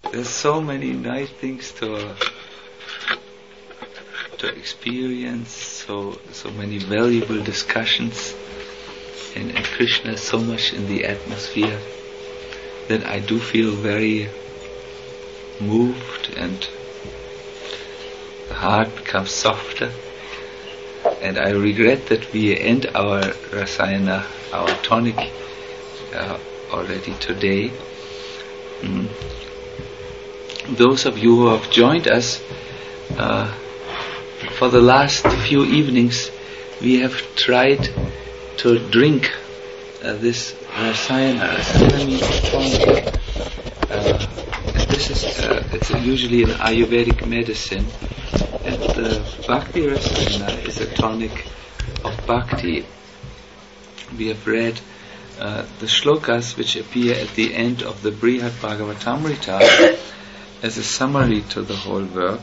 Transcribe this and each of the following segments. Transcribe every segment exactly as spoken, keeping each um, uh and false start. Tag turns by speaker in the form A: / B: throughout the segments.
A: there's so many nice things to to experience, so so many valuable discussions, and, and Krishna is so much in the atmosphere that I do feel very moved, and the heart becomes softer. And I regret that we end our Rasayana, our tonic, uh, already today. Mm. Those of you who have joined us uh, for the last few evenings, we have tried to drink uh, this Rasayana. Rasayana means tonic. Uh, and this is uh, it's usually an Ayurvedic medicine, and the Bhakti Rasayana is a tonic of Bhakti. We have read uh, the shlokas which appear at the end of the Brihad Bhagavatamrita as a summary to the whole work.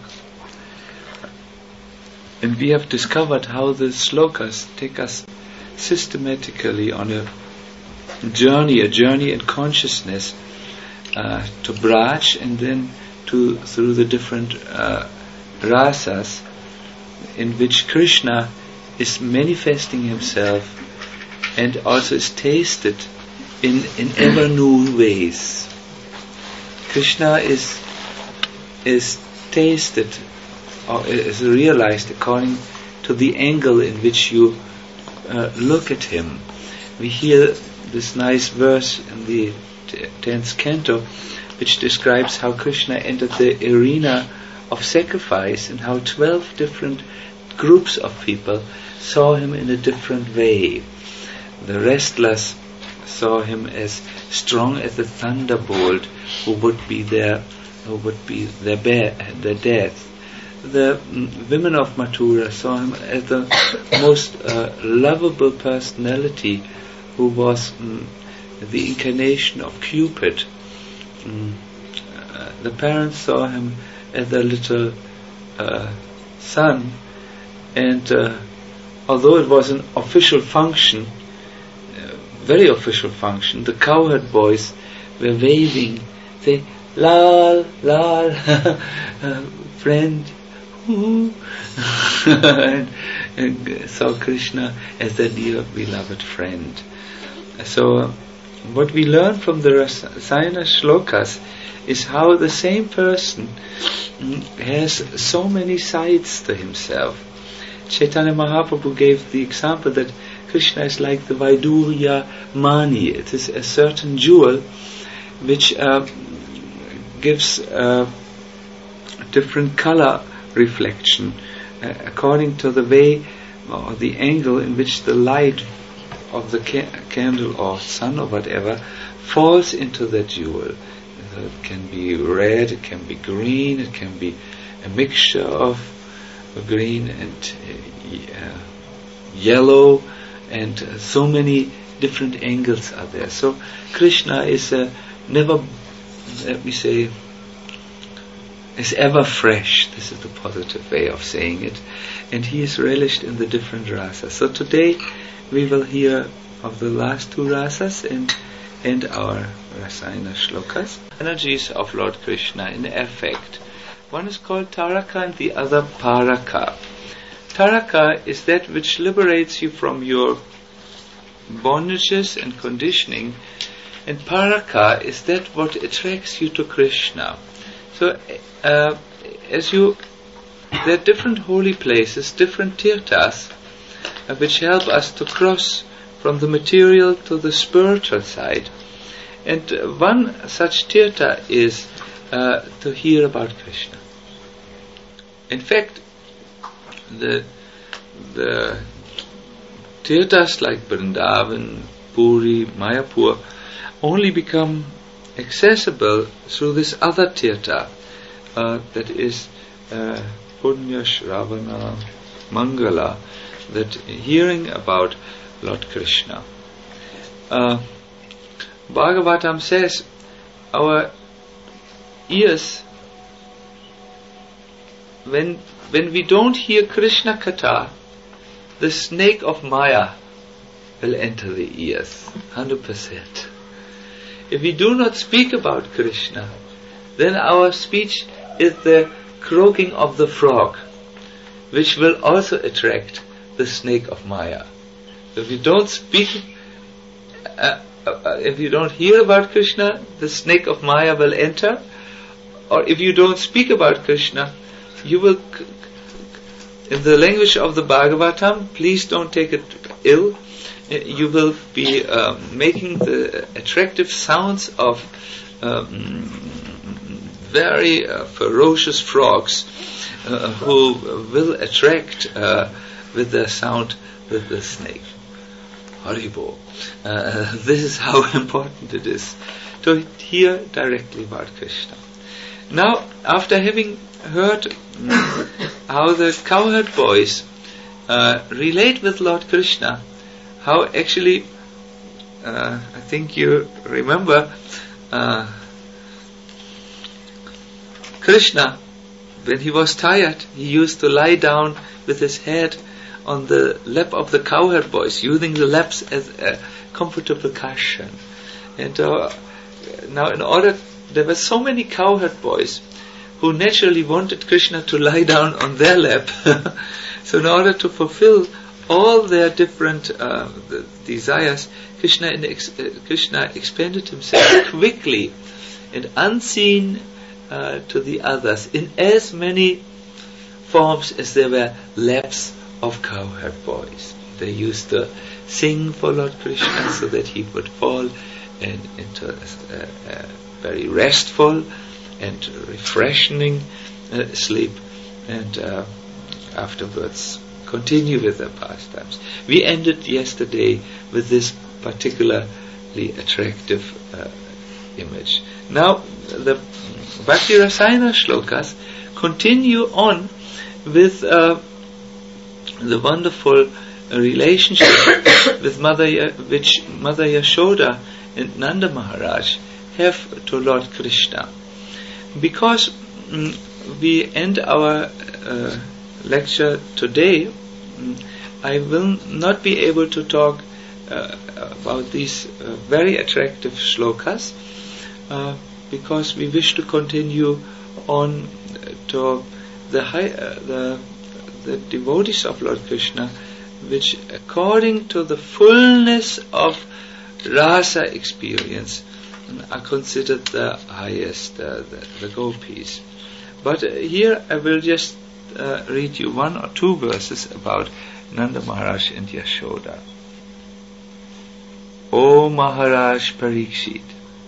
A: And we have discovered how the shlokas take us systematically on a journey, a journey in consciousness uh, to Braj, and then to through the different uh, rasas in which Krishna is manifesting himself and also is tasted in, in ever new ways. Krishna is is tasted or is realized according to the angle in which you uh, look at him. We hear this nice verse in the t- tenth canto which describes how Krishna entered the arena of sacrifice and how twelve different groups of people saw him in a different way. The wrestlers saw him as strong as a thunderbolt who would be their who would be their, bear, their death. The mm, women of Mathura saw him as the most uh, lovable personality who was mm, the incarnation of Cupid. Mm, uh, the parents saw him as a little uh, son, and uh, although it was an official function, uh, very official function, the cowherd boys were waving, saying, Lal, Lal, uh, friend, and, and saw Krishna as their dear beloved friend. So, uh, what we learn from the Rasayana shlokas is how the same person mm, has so many sides to himself. Chaitanya Mahaprabhu gave the example that Krishna is like the Vaidurya Mani. It is a certain jewel which uh, gives uh, different color reflection uh, according to the way or the angle in which the light of the ca- candle or sun or whatever falls into that jewel. So it can be red, it can be green, it can be a mixture of green and uh, yellow, and uh, so many different angles are there. So Krishna is uh, never, let me say, is ever fresh. This is the positive way of saying it. And he is relished in the different rasas. So today we will hear of the last two rasas and, and our Rasayana shlokas. Energies of Lord Krishna in effect. One is called Taraka and the other Paraka. Taraka is that which liberates you from your bondages and conditioning, and Paraka is that what attracts you to Krishna. So, uh, as you, there are different holy places, different tirthas, uh, which help us to cross from the material to the spiritual side. And uh, one such tirtha is uh, to hear about Krishna. In fact, the the tirthas like Vrindavan, Puri, Mayapur only become accessible through this other tirtha, uh, that is uh, Punya Shravana Mangala, that hearing about Lord Krishna. Uh, Bhagavatam says our ears, when when we don't hear Krishna Katha, the snake of Maya will enter the ears, one hundred percent. If we do not speak about Krishna, then our speech is the croaking of the frog, which will also attract the snake of Maya. So if you don't speak, uh, uh, if you don't hear about Krishna, the snake of Maya will enter. Or if you don't speak about Krishna, you will, in the language of the Bhagavatam, please don't take it ill, you will be uh, making the attractive sounds of um, very uh, ferocious frogs uh, who will attract uh, with their sound with the snake. Haribo. Uh, this is how important it is to hear directly about Krishna. Now, after having heard how the cowherd boys uh, relate with Lord Krishna, how actually, uh, I think you remember, uh, Krishna, when he was tired, he used to lie down with his head on the lap of the cowherd boys, using the laps as a comfortable cushion. And uh, now, in order, there were so many cowherd boys who naturally wanted Krishna to lie down on their lap. So, in order to fulfill all their different uh, the desires, Krishna, in ex- uh, Krishna expanded himself quickly and unseen uh, to the others in as many forms as there were laps of cowherd boys. They used to sing for Lord Krishna so that he would fall in, into a, a, a very restful and refreshing uh, sleep, and uh, afterwards continue with their pastimes. We ended yesterday with this particularly attractive uh, image. Now, the Bhakti Rasayana shlokas continue on with uh, the wonderful relationship with Mother, which Mother Yashoda and Nanda Maharaj have to Lord Krishna. Because mm, we end our uh, lecture today, mm, I will not be able to talk uh, about these uh, very attractive shlokas, uh, because we wish to continue on to the high, uh, the the devotees of Lord Krishna, which according to the fullness of rasa experience are considered the highest, uh, the, the gopis. But uh, here I will just uh, read you one or two verses about Nanda Maharaj and Yashoda. O Maharaj Parikshit,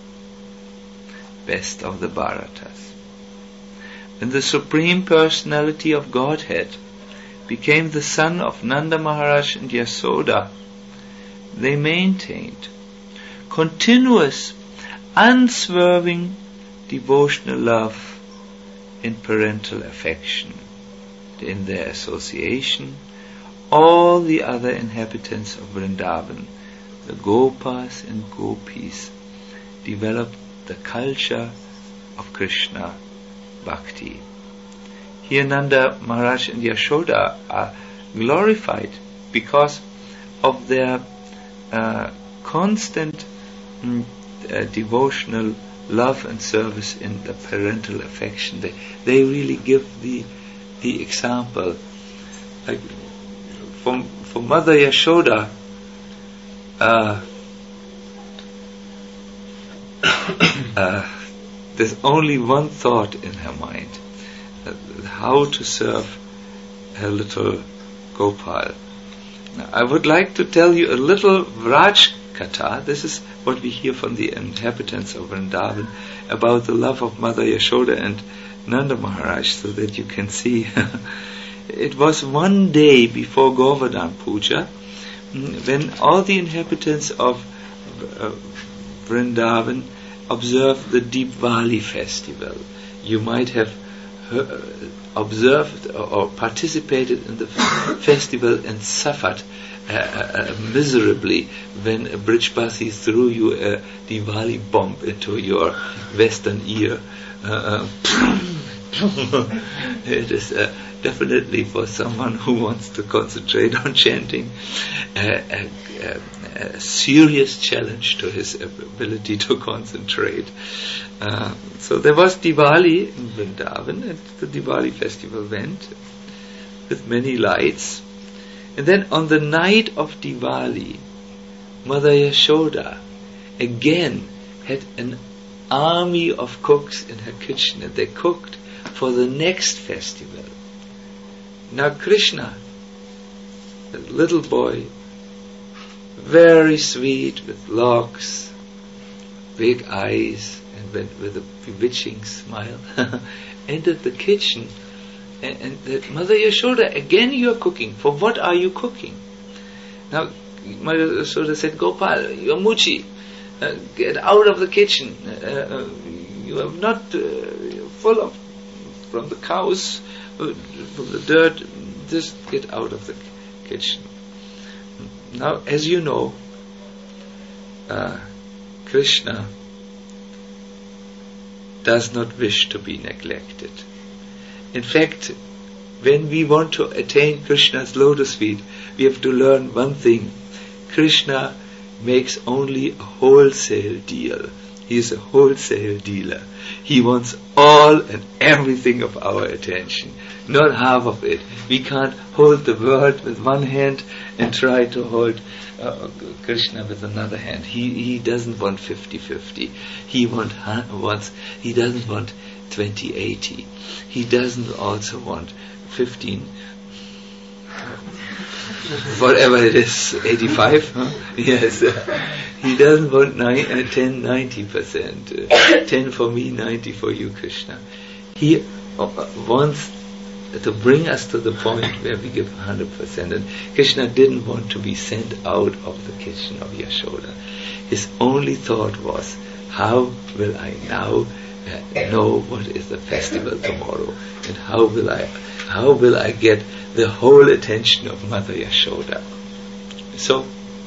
A: best of the Bharatas, when the Supreme Personality of Godhead became the son of Nanda Maharaj and Yashoda, they maintained continuous, unswerving devotional love in parental affection. In their association, all the other inhabitants of Vrindavan, the Gopas and Gopis, developed the culture of Krishna Bhakti. Here Nanda Maharaj and Yashoda are glorified because of their uh, constant mm, uh, devotional love and service in the parental affection. They, they really give the the example. Like for, for Mother Yashoda, uh, uh, there's only one thought in her mind: uh, how to serve her little Gopal. Now, I would like to tell you a little Vraj Katha. This is what we hear from the inhabitants of Vrindavan about the love of Mother Yashoda and Nanda Maharaj, so that you can see. It was one day before Govardhan Puja, when all the inhabitants of uh, Vrindavan observed the Deepavali festival. You might have uh, observed or participated in the festival and suffered uh, uh, miserably when a Brijbasi threw you a Diwali bomb into your western ear. Uh, it is a, definitely for someone who wants to concentrate on chanting, a, a, a, a serious challenge to his ability to concentrate. Uh, so there was Diwali in Vrindavan, and the Diwali festival went with many lights. And then on the night of Diwali, Mother Yashoda again had an army of cooks in her kitchen, and they cooked for the next festival. Now Krishna, a little boy, very sweet, with locks, big eyes, and with, with a bewitching smile, entered the kitchen, and, and that Mother Yashoda, again you are cooking. For what are you cooking? Now Mother Yashoda said, Gopal, you are Muchi. Uh, get out of the kitchen. Uh, uh, you are not uh, full of from the cows, uh, from the dirt. Just get out of the kitchen. Now, as you know, uh, Krishna does not wish to be neglected. In fact, when we want to attain Krishna's lotus feet, we have to learn one thing. Krishna makes only a wholesale deal. He is a wholesale dealer. He wants all and everything of our attention, not half of it. We can't hold the world with one hand and try to hold uh, Krishna with another hand. He he doesn't want fifty-fifty. He want, wants. He doesn't want twenty eighty. He doesn't also want fifteen. Whatever it is, eighty-five, huh? Yes. He doesn't want nine, uh, ten, ninety percent. Uh, ten for me, ninety for you, Krishna. He uh, wants to bring us to the point where we give one hundred percent. And Krishna didn't want to be sent out of the kitchen of Yashoda. His only thought was, how will I now uh, know what is the festival tomorrow? And how will I, how will I get the whole attention of Mother Yashoda? So,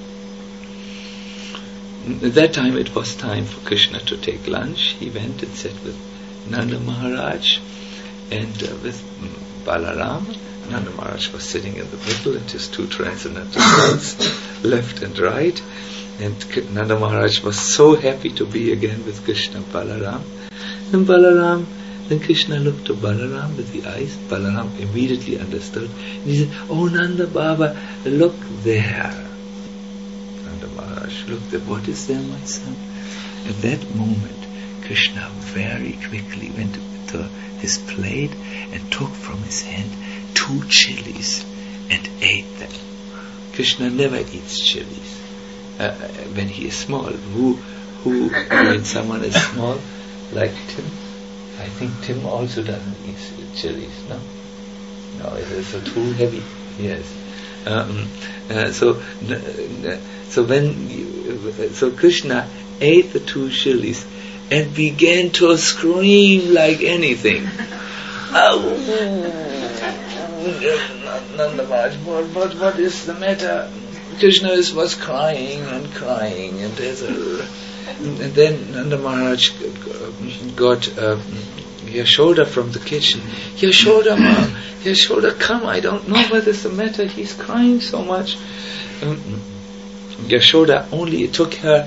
A: at that time it was time for Krishna to take lunch. He went and sat with Nanda Maharaj and uh, with Balaram. Nanda Maharaj was sitting in the middle and his two transcendental sons left and right. And Nanda Maharaj was so happy to be again with Krishna and Balaram. And Balaram, then Krishna looked to Balaram with the eyes. Balaram immediately understood. And he said, oh Nanda Baba, look there. Nanda Maharaj looked at, what is there, my son? At that moment, Krishna very quickly went to his plate and took from his hand two chilies and ate them. Krishna never eats chilies uh, when he is small. Who, who, when someone is small, like Tim, I think Tim also doesn't eat chilies, no? No, it is so too heavy. Yes. Um, uh, so, uh, so when, you, so Krishna ate the two chilies and began to scream like anything. Oh, Nanda Maharaj, what, what, what is the matter? Krishna is, was crying and crying, and there's a, and then Nanda Maharaj got uh, Yashoda from the kitchen. Yashoda, ma, Yashoda, come! I don't know what is the matter. He's crying so much. Um, Yashoda only it took her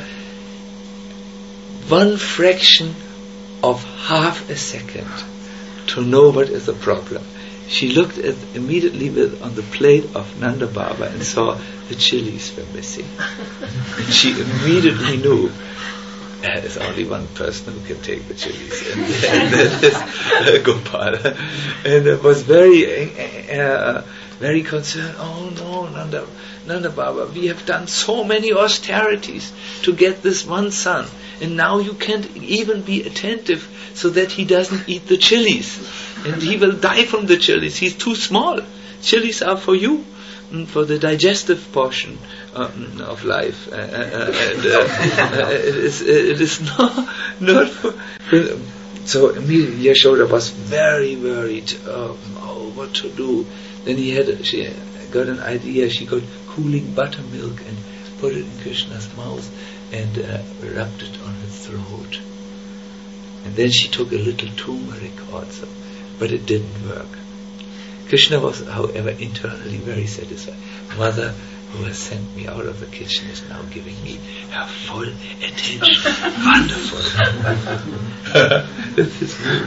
A: one fraction of half a second to know what is the problem. She looked at immediately with, on the plate of Nanda Baba and saw the chilies were missing. And she immediately knew there is only one person who can take the chilies, and, and that is uh, Gopala. And uh, was very, uh, very concerned. Oh no, Nanda, Nanda Baba, we have done so many austerities to get this one son, and now you can't even be attentive so that he doesn't eat the chilies, and he will die from the chilies. He's too small. Chilies are for you, for the digestive portion um, of life, uh, uh, and uh, uh, it is it is not not for. So immediately Yashoda was very worried. Um, oh, what to do? Then he had she got an idea. She got cooling buttermilk and put it in Krishna's mouth and uh, rubbed it on his throat. And then she took a little turmeric also, but it didn't work. Krishna was, however, internally very satisfied. Mother, who has sent me out of the kitchen, is now giving me her full attention. Wonderful. That's his mood.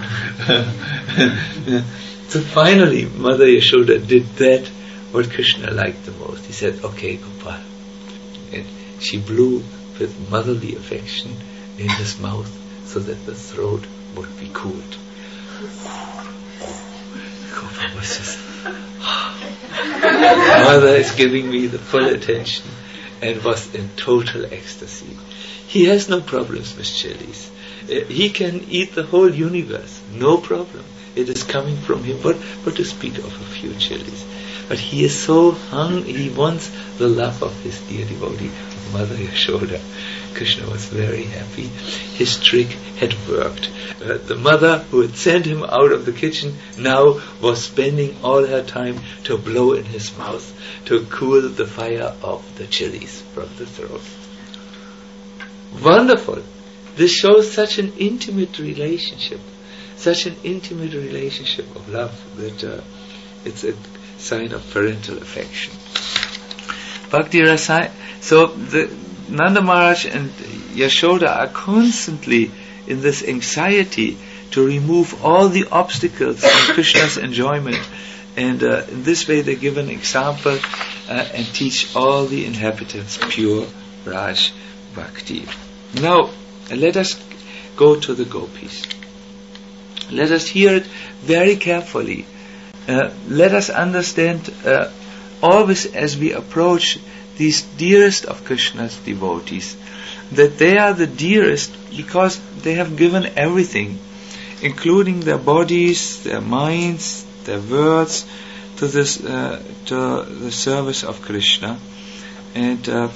A: So finally, Mother Yashoda did that what Krishna liked the most. He said, "Okay, Gopal." And she blew with motherly affection in his mouth so that the throat would be cooled. Gopal was just, Mother is giving me the full attention, and was in total ecstasy. He has no problems with chilies. Uh, he can eat the whole universe, no problem. It is coming from him, but, but to speak of a few chilies. But he is so hung, he wants the love of his dear devotee, Mother Yashoda. Krishna was very happy. His trick had worked. Uh, the mother who had sent him out of the kitchen now was spending all her time to blow in his mouth to cool the fire of the chilies from the throat. Wonderful. This shows such an intimate relationship, such an intimate relationship of love that uh, it's a sign of parental affection. Bhakti Rasa. So the Nanda Maharaj and Yashoda are constantly in this anxiety to remove all the obstacles from Krishna's enjoyment, and uh, in this way they give an example uh, and teach all the inhabitants pure Raj Bhakti. Now let us go to the gopis. Let us hear it very carefully. Uh, let us understand uh, always as we approach these dearest of Krishna's devotees, that they are the dearest because they have given everything, including their bodies, their minds, their words, to this uh, to the service of Krishna. And uh,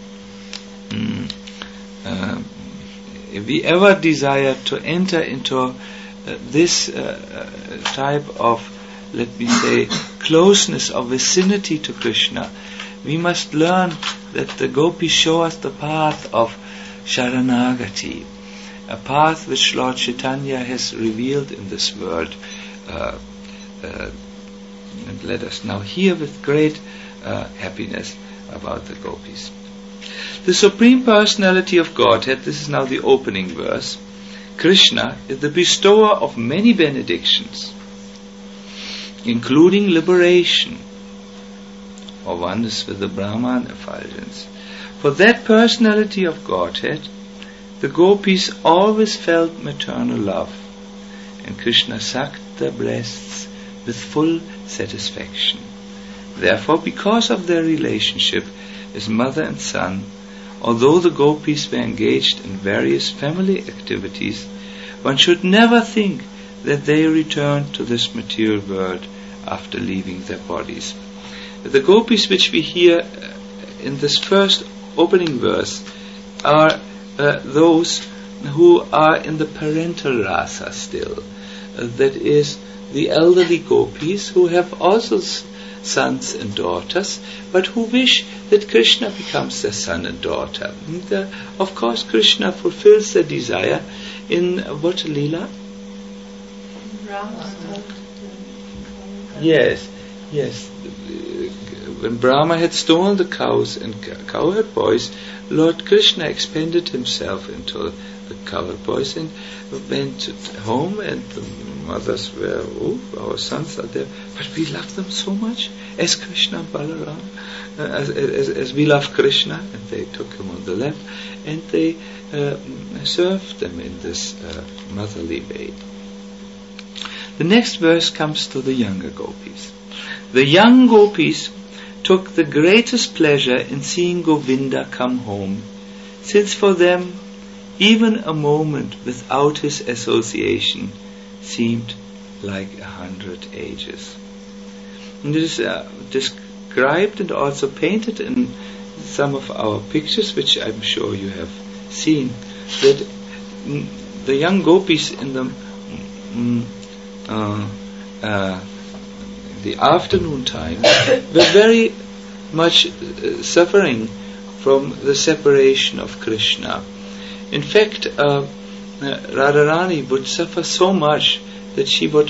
A: mm, uh, if we ever desire to enter into uh, this uh, type of, let me say, closeness or vicinity to Krishna, we must learn that the gopis show us the path of Sharanagati, a path which Lord Chaitanya has revealed in this world. Uh, uh, and let us now hear with great uh, happiness about the gopis. The Supreme Personality of Godhead, this is now the opening verse, Krishna is the bestower of many benedictions, including liberation, or oneness with the Brahman effulgence. For that personality of Godhead, the gopis always felt maternal love, and Krishna sucked their breasts with full satisfaction. Therefore, because of their relationship as mother and son, although the gopis were engaged in various family activities, one should never think that they returned to this material world after leaving their bodies. The gopis which we hear in this first opening verse are uh, those who are in the parental rasa still. Uh, that is, the elderly gopis who have also s- sons and daughters, but who wish that Krishna becomes their son and daughter. And, uh, of course, Krishna fulfills their desire in what Leela? Yes, yes. When Brahma had stolen the cows and cowherd boys, Lord Krishna expanded himself into the cowherd boys and went home, and the mothers were, oh, our sons are there, but we love them so much, as Krishna and Balaram, uh, as, as, as we love Krishna, and they took him on the lap, and they uh, served them in this uh, motherly way. The next verse comes to the younger gopis. The young gopis took the greatest pleasure in seeing Govinda come home, since for them even a moment without his association seemed like a hundred ages. And this is uh, described and also painted in some of our pictures, which I'm sure you have seen, that mm, the young gopis in the mm, uh, uh, the afternoon time were very much uh, suffering from the separation of Krishna. In fact, uh, uh, Radharani would suffer so much that she would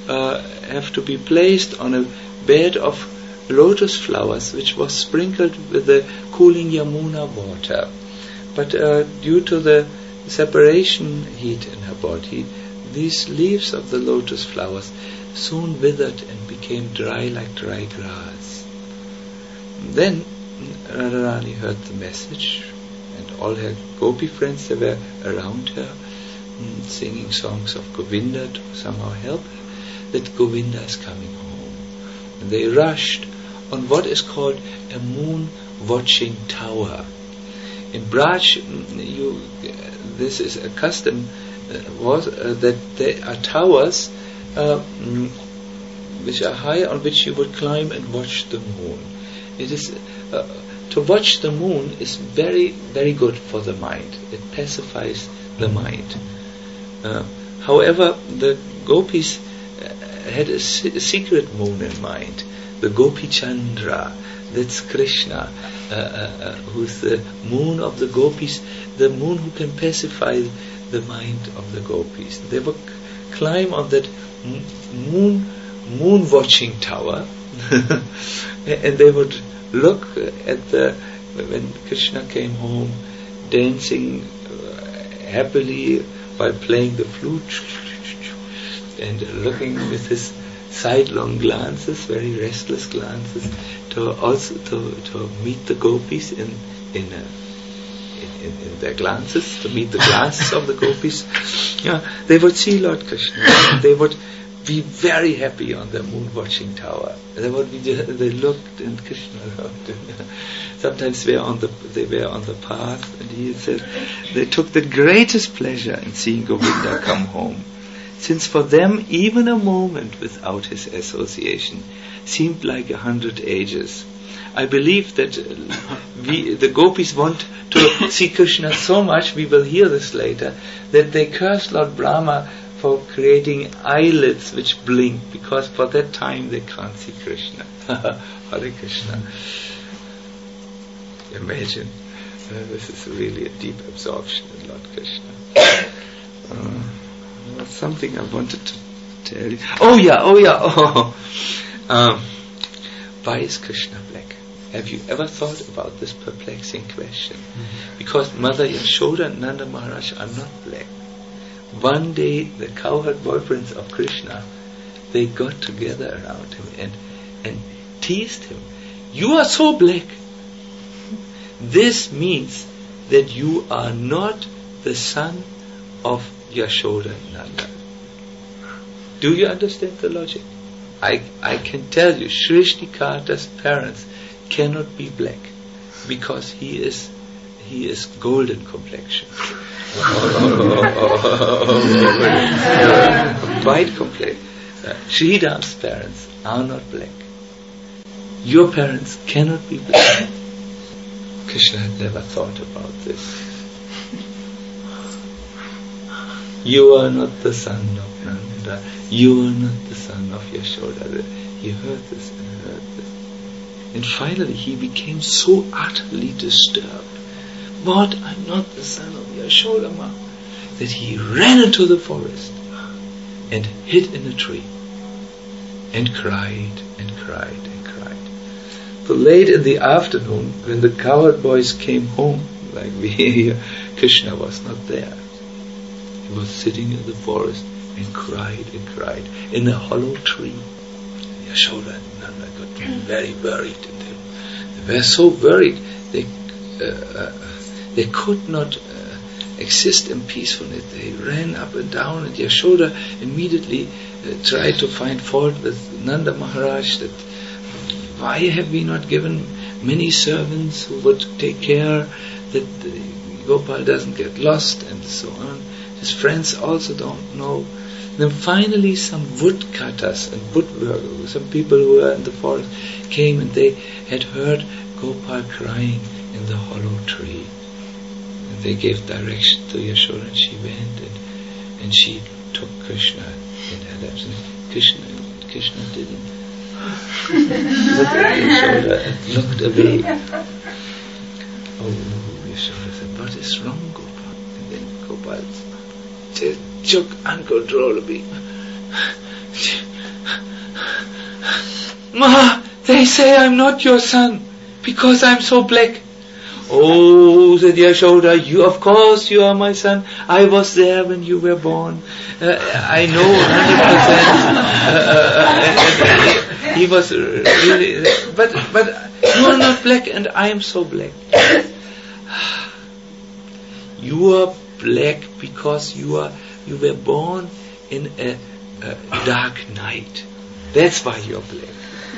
A: uh, have to be placed on a bed of lotus flowers, which was sprinkled with the cooling Yamuna water. But uh, due to the separation heat in her body, these leaves of the lotus flowers soon withered and became dry like dry grass. Then Radharani heard the message, and all her gopi friends, they were around her, mm, singing songs of Govinda to somehow help her, that Govinda is coming home. And they rushed on what is called a moon-watching tower. In Braj, you, this is a custom, uh, was uh, that there are towers uh, mm, which are high, on which you would climb and watch the moon. It is uh, to watch the moon is very, very good for the mind. It pacifies the mind. Uh, however, the gopis uh, had a, se- a secret moon in mind, the Gopi Chandra. That's Krishna, uh, uh, uh, who's the moon of the gopis, the moon who can pacify the mind of the gopis. They would climb on that m- moon, moon watching tower, and they would look at the, when Krishna came home, dancing uh, happily while playing the flute, and looking with his sidelong glances, very restless glances, to also to, to meet the gopis in in, uh, in, in in their glances, to meet the glances of the gopis. Yeah, they would see Lord Krishna. They would be very happy on the moon watching tower. They would be, they looked, and Krishna looked. And sometimes they were on the they were on the path, and he said they took the greatest pleasure in seeing Govinda come home, since for them even a moment without his association seemed like a hundred ages. I believe that we, the gopis, want to see Krishna so much, we will hear this later, that they curse Lord Brahma for creating eyelids which blink, because for that time they can't see Krishna. Hare Krishna. Imagine, uh, this is really a deep absorption in Lord Krishna. Uh, That's something I wanted to tell you. Oh yeah, oh yeah, oh. Um, why is Krishna black? Have you ever thought about this perplexing question? Mm-hmm. Because Mother Yashoda and Nanda Maharaj are not black. One day, the cowherd boyfriends of Krishna, they got together around him and, and teased him. You are so black. This means that you are not the son of Yashoda and Nanda. Do you understand the logic? I I can tell you, Shrishtikata's parents cannot be black, because he is he is golden complexion. White complexion. Uh, Sridhar's parents are not black. Your parents cannot be black. Krishna had never thought about this. You are not the son of Nanda. You are not the son of Yashoda. He heard this and heard this. And finally he became so utterly disturbed. What? I'm not the son of Yashoda Ma. That he ran into the forest and hid in a tree and cried and cried and cried. So late in the afternoon, when the cowherd boys came home, like we hear, Krishna was not there. He was sitting in the forest and cried and cried in a hollow tree. Yashoda and Nanda got very worried in him. They were so worried they uh, uh, they could not uh, exist in peacefulness. They ran up and down, and Yashoda immediately uh, tried to find fault with Nanda Maharaj, that why have we not given many servants who would take care that uh, Gopal doesn't get lost, and so on. His friends also don't know. Then finally some woodcutters and woodworkers, some people who were in the forest, came, and they had heard Gopal crying in the hollow tree. And they gave direction to Yashoda, and she went and, and she took Krishna in her laps. And Krishna, Krishna didn't look at Yashoda and looked away. Oh, Yashoda said, what is wrong, Gopal? And then Gopal just shook uncontrollably. Ma, they say I'm not your son because I'm so black. Oh, said Yashoda, you, of course you are my son. I was there when you were born. Uh, I know one hundred percent. Uh, uh, uh, he was really, but, but you are not black and I am so black. You are black because you are, you were born in a, a dark night. That's why you're black.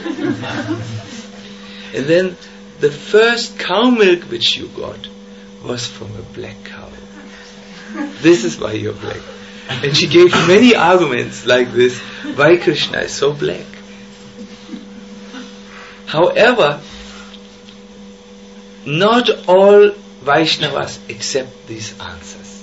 A: And then the first cow milk which you got was from a black cow. This is why you're black. And she gave many arguments like this, why Krishna is so black. However, not all Vaishnavas accept these answers.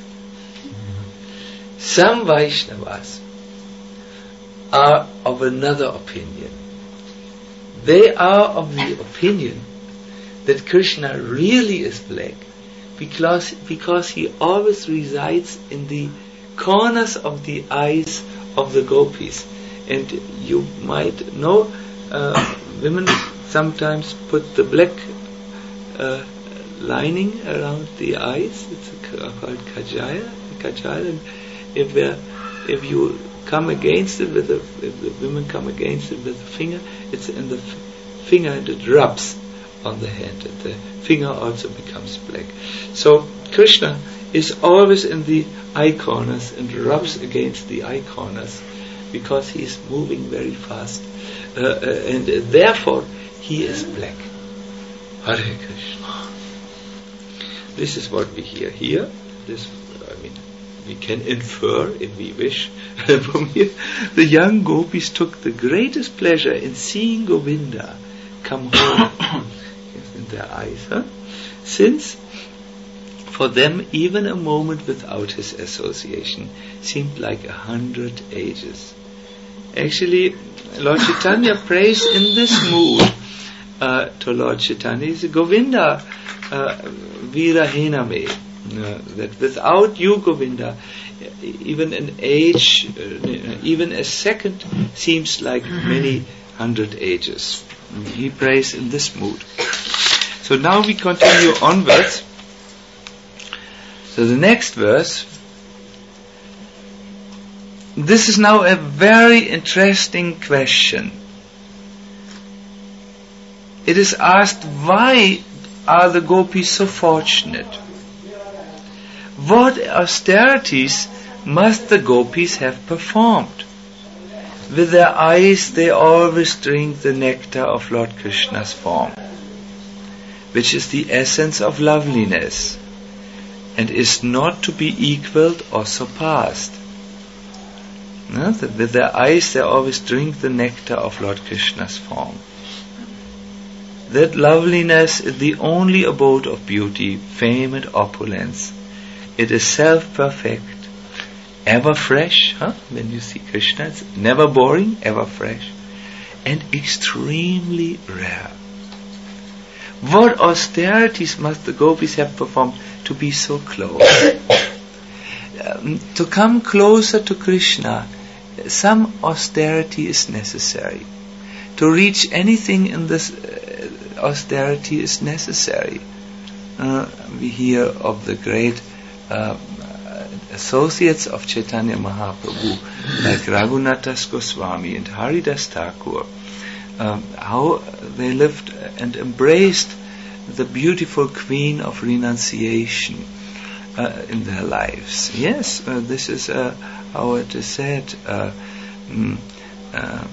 A: Some Vaishnavas are of another opinion. They are of the opinion that Krishna really is black because, because he always resides in the corners of the eyes of the gopis. And you might know, uh, women sometimes put the black uh, lining around the eyes. It's called kajaya, kajal. And if uh, if you come against it with a, if the women come against it with a finger, it's in the f- finger and it rubs on the hand, and the finger also becomes black. So Krishna is always in the eye corners and rubs against the eye corners because he is moving very fast, uh, uh, and uh, therefore he is black. Hare Krishna. This is what we hear here. This, I mean, we can infer if we wish from here. The young gopis took the greatest pleasure in seeing Govinda come home. In their eyes, huh? Since for them even a moment without his association seemed like a hundred ages. Actually, Lord Chaitanya prays in this mood uh, to Lord Chaitanya. He says, Govinda uh, Virahena me, uh, that without you, Govinda, even an age, uh, even a second seems like many hundred ages. He prays in this mood. So now we continue onwards. So the next verse, this is now a very interesting question. It is asked, why are the gopis so fortunate? What austerities must the gopis have performed? With their eyes they always drink the nectar of Lord Krishna's form, which is the essence of loveliness, and is not to be equaled or surpassed. No? That with their eyes they always drink the nectar of Lord Krishna's form. That loveliness is the only abode of beauty, fame and opulence. It is self-perfect, ever fresh, huh? When you see Krishna, it's never boring, ever fresh, and extremely rare. What austerities must the gopis have performed to be so close? um, to come closer to Krishna, some austerity is necessary. To reach anything in this uh, austerity is necessary. Uh, we hear of the great uh, associates of Chaitanya Mahaprabhu, like Raghunathas Goswami and Haridas Thakur, um, how they lived and embraced the beautiful queen of renunciation uh, in their lives. Yes, uh, this is uh, how it is said. Uh, mm, uh,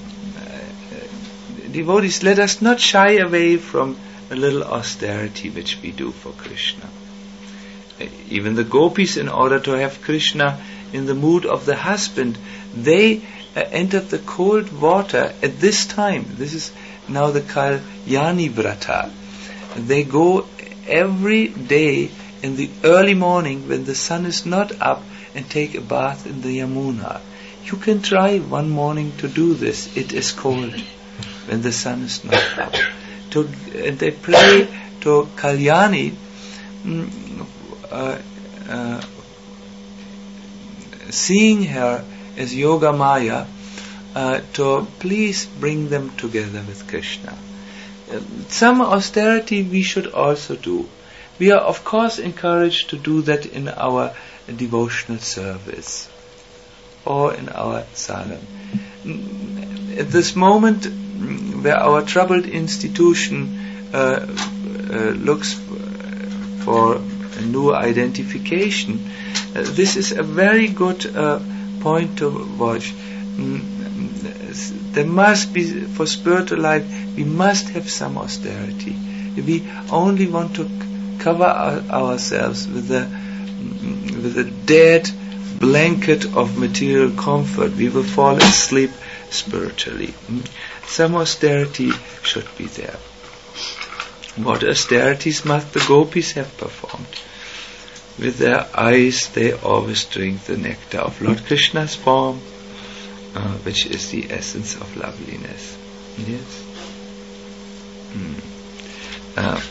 A: devotees, let us not shy away from a little austerity which we do for Krishna. Even the gopis, in order to have Krishna in the mood of the husband, they uh, entered the cold water at this time. This is now the Kalyani Vrata. They go every day in the early morning when the sun is not up and take a bath in the Yamuna. You can try one morning to do this. It is cold when the sun is not up. To, and they pray to Kalyani, mm, uh, uh, seeing her as Yoga Maya, uh, to please bring them together with Krishna. Uh, some austerity we should also do. We are of course encouraged to do that in our devotional service or in our salam. At this moment where our troubled institution uh, uh, looks for a new identification, uh, this is a very good uh, point to watch. There must be, for spiritual life, we must have some austerity. If we only want to cover our, ourselves with a with a dead blanket of material comfort, we will fall asleep spiritually. Some austerity should be there. What austerities must the gopis have performed? With their eyes they always drink the nectar of Lord Krishna's form, uh, which is the essence of loveliness. Yes. Hmm. Uh,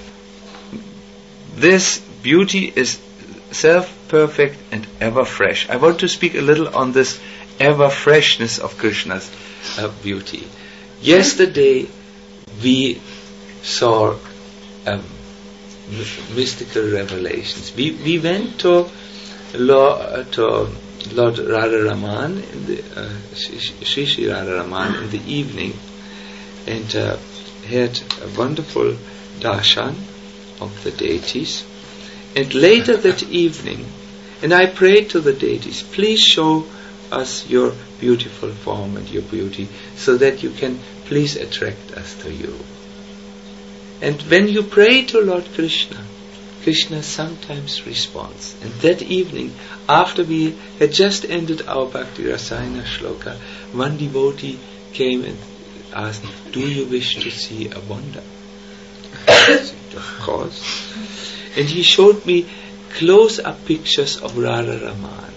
A: this beauty is self-perfect and ever-fresh. I want to speak a little on this ever-freshness of Krishna's uh, beauty. Yesterday we saw um, mystical revelations. We we went to Lord, uh, to Lord Radharaman, in the, uh, Shri Shri Radharaman in the evening, and uh, had a wonderful darshan of the deities. And later that evening, and I prayed to the deities, please show us your beautiful form and your beauty, so that you can please attract us to you. And when you pray to Lord Krishna, Krishna sometimes responds. And that evening, after we had just ended our Bhakti Rasayana Shloka, one devotee came and asked, do you wish to see a wonder? I said, of course. And he showed me close-up pictures of Radharaman.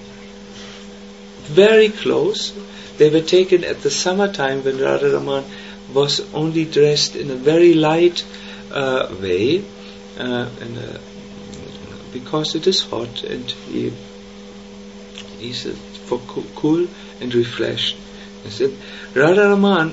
A: Very close. They were taken at the summertime when Radharaman was only dressed in a very light uh, way, uh, and, uh, because it is hot, and he he's uh, for co- cool and refreshed. I said, Radharaman,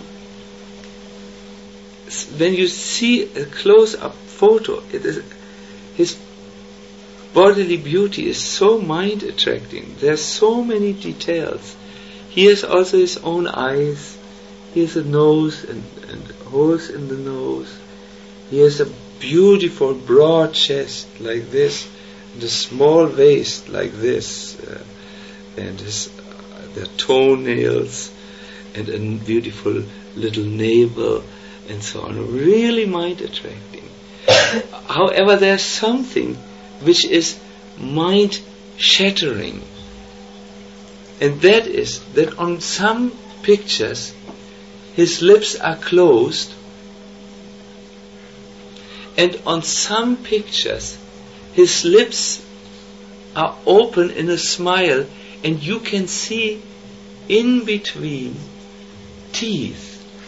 A: when you see a close-up photo, it is, his bodily beauty is so mind-attracting. There are so many details. He has also his own eyes. He has a nose and, and holes in the nose. He has a beautiful broad chest like this, and a small waist like this, uh, and his uh, the toenails, and a beautiful little navel, and so on. Really mind-attracting. However, there's something which is mind-shattering, and that is that on some pictures his lips are closed, and on some pictures his lips are open in a smile, and you can see in between teeth.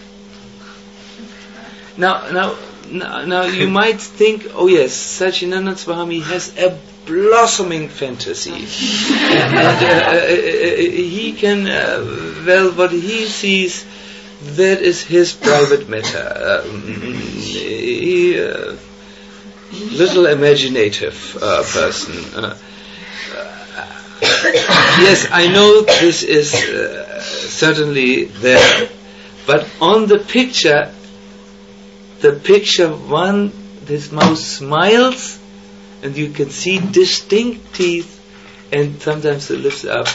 A: Now, now, now, now you might think, oh yes, Satchidananda Swami has a blossoming fantasy, and, and uh, he can, uh, well, what he sees, that is his private matter. Um, he, uh, little imaginative uh, person. Uh, uh, yes, I know this is uh, certainly there, but on the picture, the picture one, his mouth smiles, and you can see distinct teeth, and sometimes the lips are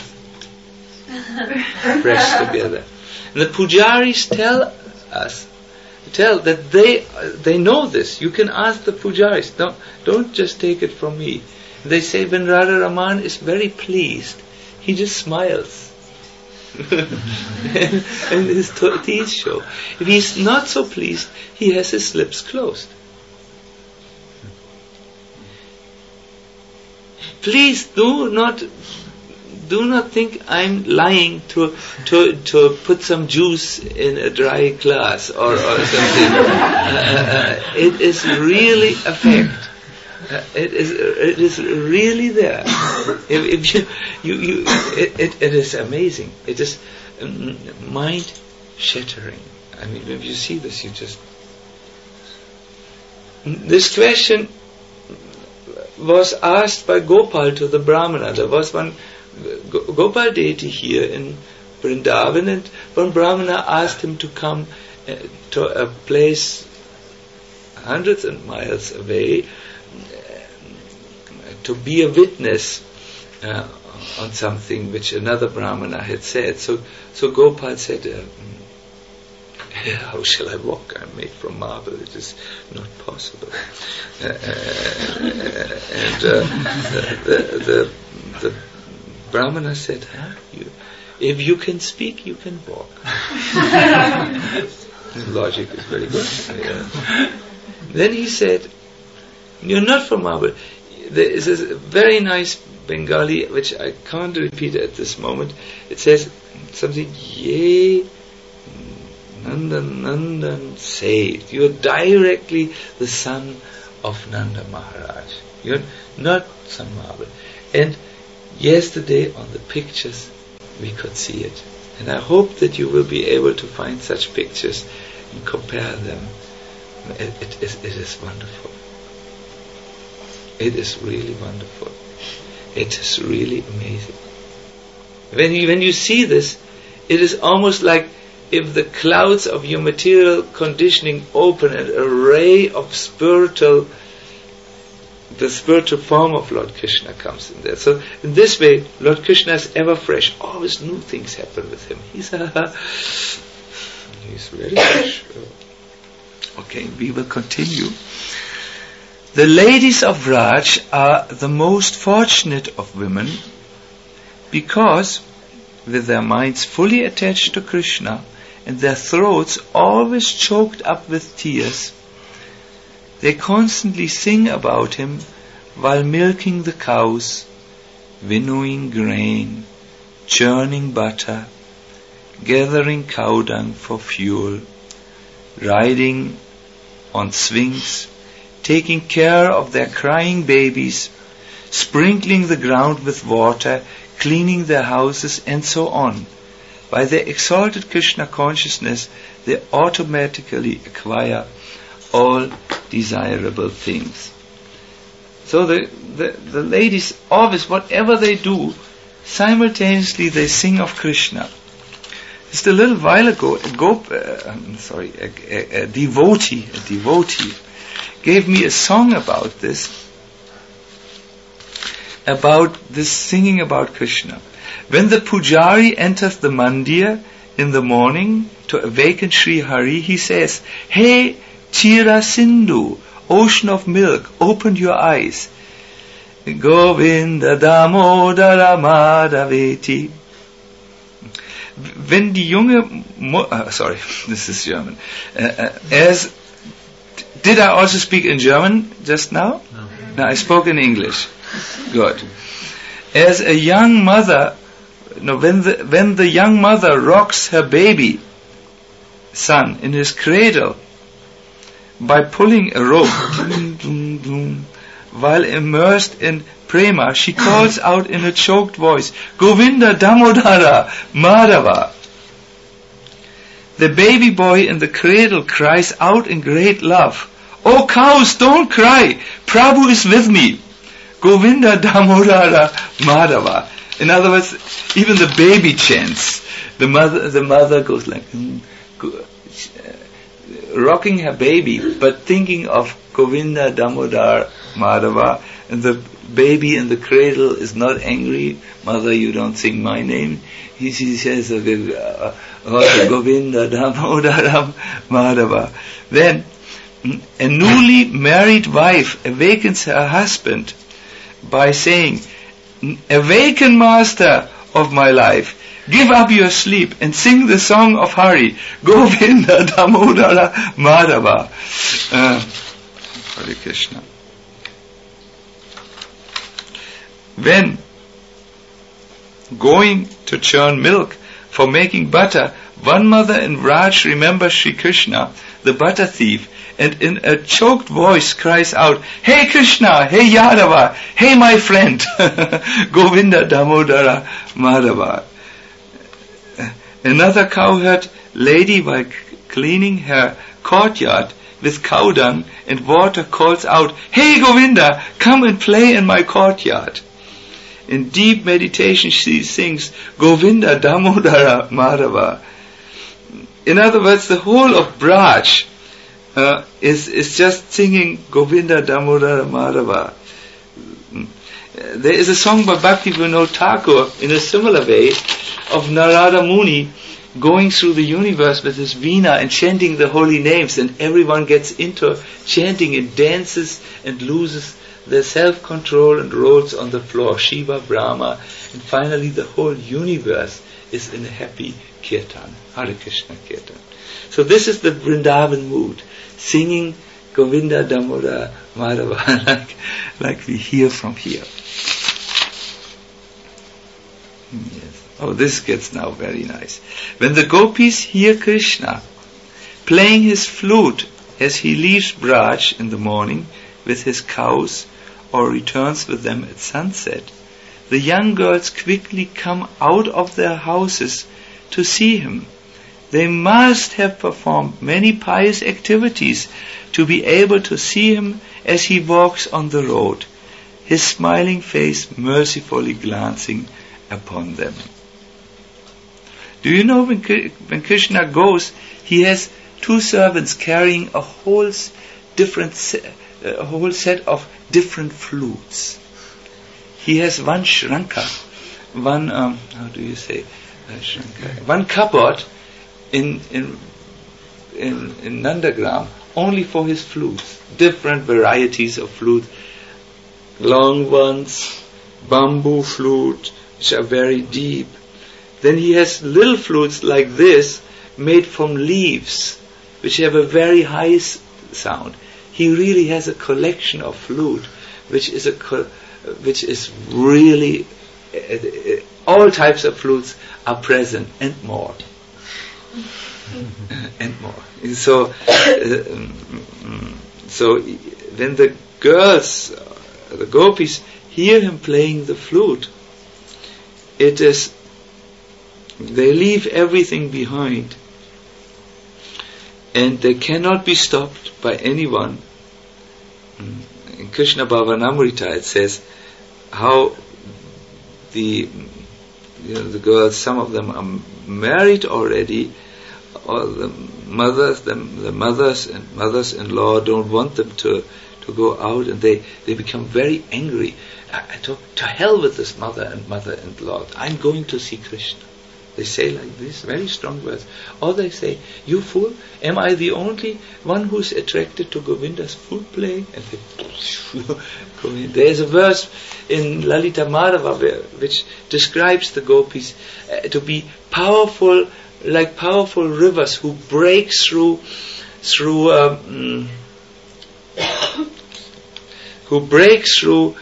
A: pressed together. And the pujaris tell us, tell that they they know this. You can ask the pujaris. Don't don't just take it from me. They say when Radharaman is very pleased, he just smiles, and, and his t- teeth show. If he's not so pleased, he has his lips closed. Please do not. Do not think I'm lying to to to put some juice in a dry glass or, or something. uh, uh, it is really a fact. Uh, it is it is really there. If, if you you, you it, it, it is amazing. It is um, mind shattering. I mean, if you see this, you just... This question was asked by Gopal to the Brahmana. There was one Gopal deity here in Vrindavan, and one Brahmana asked him to come uh, to a place hundreds of miles away uh, to be a witness uh, on something which another Brahmana had said. So, so Gopal said, uh, how shall I walk? I'm made from marble. It is not possible. Uh, and uh, the, the, the Brahmana said, huh? You, if you can speak, you can walk. Logic is very good. Yeah. Then he said, you're not from marble. There is a very nice Bengali, which I can't repeat at this moment. It says something, yea, Nandan, Nandan saved. You're directly the son of Nanda Maharaj. You're not some marble. And yesterday on the pictures we could see it. And I hope that you will be able to find such pictures and compare them. It, it, is, it is wonderful. It is really wonderful. It is really amazing. When you, when you see this, it is almost like if the clouds of your material conditioning open and a ray of spiritual, the spiritual form of Lord Krishna comes in there. So in this way, Lord Krishna is ever fresh. Always new things happen with him. He's a, he's very fresh. Okay, we will continue. The ladies of Raj are the most fortunate of women because, with their minds fully attached to Krishna and their throats always choked up with tears, they constantly sing about him while milking the cows, winnowing grain, churning butter, gathering cow dung for fuel, riding on swings, taking care of their crying babies, sprinkling the ground with water, cleaning their houses, and so on. By their exalted Krishna consciousness, they automatically acquire all desirable things. So the, the, the ladies always, whatever they do, simultaneously they sing of Krishna. Just a little while ago, a, gop, uh, I'm sorry, a, a, a devotee, a devotee, gave me a song about this, about this singing about Krishna. When the pujari enters the mandir in the morning to awaken Sri Hari, he says, "Hey, Chira Sindhu, ocean of milk, open your eyes. Govinda Damodara Madhaveti." When the junge, Mo- uh, sorry, this is German. Uh, uh, as did I also speak in German just now? No. No, I spoke in English. Good. As a young mother, no, when the when the young mother rocks her baby son in his cradle by pulling a rope while immersed in prema, she calls out in a choked voice, "Govinda Damodara Madhava." The baby boy in the cradle cries out in great love, "Oh cows, don't cry! Prabhu is with me. Govinda Damodara Madhava." In other words, even the baby chants. The mother, the mother goes like, mm, go, uh, rocking her baby, but thinking of Govinda Damodar Madhava, and the baby in the cradle is not angry. "Mother, you don't sing my name." He, he says, uh, Govinda Damodar Madhava. Then, a newly married wife awakens her husband by saying, "Awaken, master of my life, give up your sleep and sing the song of Hari, Govinda Damodara Madhava." Uh, Hare Krishna. When going to churn milk for making butter, one mother in Raj remembers Sri Krishna, the butter thief, and in a choked voice cries out, "Hey Krishna, hey Yadava, hey my friend, Govinda Damodara Madhava." Another cowherd lady, while cleaning her courtyard with cow dung and water, calls out, "Hey Govinda, come and play in my courtyard." In deep meditation she sings Govinda Damodara Madhava. In other words, the whole of Braj uh, is, is just singing Govinda Damodara Madhava. There is a song by Bhakti Vinod Thakur in a similar way of Narada Muni going through the universe with his veena and chanting the holy names, and everyone gets into chanting and dances and loses their self-control and rolls on the floor. Shiva, Brahma, and finally the whole universe is in a happy kirtan, Hare Krishna kirtan. So this is the Vrindavan mood, singing Govinda Damodara Madhava like, like we hear from here. Yes. Oh, this gets now very nice. When the gopis hear Krishna playing his flute as he leaves Braj in the morning with his cows or returns with them at sunset, the young girls quickly come out of their houses to see him. They must have performed many pious activities to be able to see him as he walks on the road, his smiling face mercifully glancing upon them. Do you know when, when Krishna goes, he has two servants carrying a whole different se- a whole set of different flutes. He has one shranka, one um, how do you say uh, shranka? One cupboard in in in in Nandagram only for his flutes. Different varieties of flute, long ones, bamboo flute, which are very deep. Then he has little flutes like this, made from leaves, which have a very high s- sound. He really has a collection of flute, which is a co- which is really uh, uh, all types of flutes are present and more, and more. So, uh, um, so when the girls, uh, the gopis, hear him playing the flute, it is. They leave everything behind, and they cannot be stopped by anyone. In Krishna Bhavanamrita it says how the you know the girls, some of them are married already, or the mothers, the, the mothers and mothers-in-law don't want them to to go out, and they, they become very angry. I, I talk, to hell with this mother and mother-in-law. I'm going to see Krishna. They say like this, very strong words. Or they say, "You fool, am I the only one who's attracted to Govinda's flute playing?" And they go in. There is a verse in Lalita Madhava which describes the gopis uh, to be powerful, like powerful rivers who break through, through, um, who break through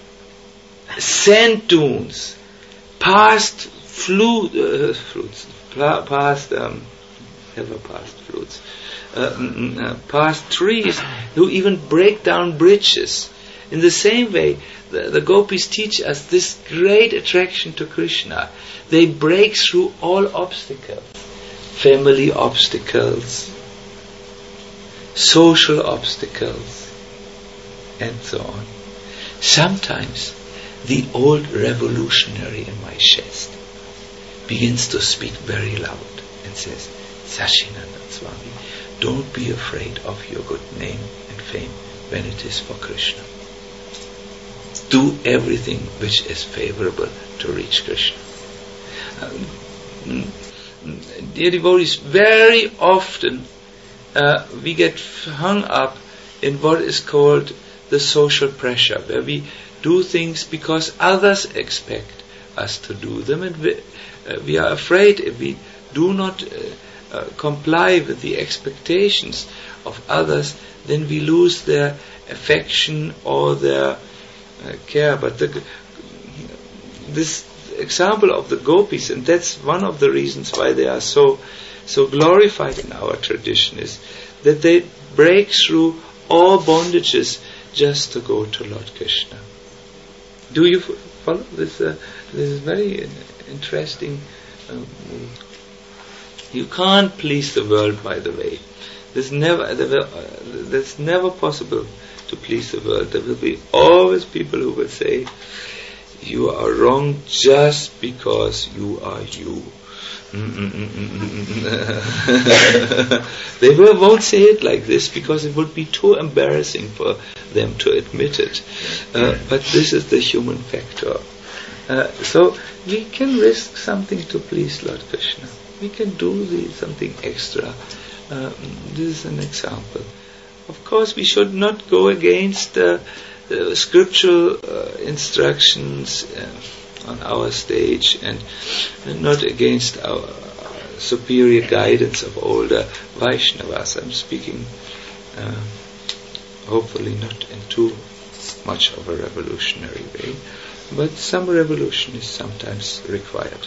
A: sand dunes, past Flute, uh, fruits, past, um, never past fruits, uh, mm, uh, past trees, who even break down bridges. In the same way, the, the gopis teach us this great attraction to Krishna. They break through all obstacles, family obstacles, social obstacles, and so on. Sometimes the old revolutionary in my chest begins to speak very loud and says, "Sachinanda Swami, don't be afraid of your good name and fame when it is for Krishna. Do everything which is favorable to reach Krishna." Um, dear devotees, very often uh, we get hung up in what is called the social pressure, where we do things because others expect us to do them, and we, uh, we are afraid if we do not uh, uh, comply with the expectations of others, then we lose their affection or their uh, care. But the, this example of the gopis, and that's one of the reasons why they are so so glorified in our tradition, is that they break through all bondages just to go to Lord Krishna. Do you follow this? Uh, this is very interesting. Um, You can't please the world, by the way. There's never, there's never possible to please the world. There will be always people who will say, you are wrong just because you are you. They will, won't say it like this because it would be too embarrassing for them to admit it. Uh, but this is the human factor. Uh, so we can risk something to please Lord Krishna. We can do the, something extra. Uh, this is an example. Of course, we should not go against uh, the scriptural uh, instructions uh, on our stage, and, and not against our uh, superior guidance of older Vaishnavas. I'm speaking uh, hopefully not in too much of a revolutionary way, but some revolution is sometimes required.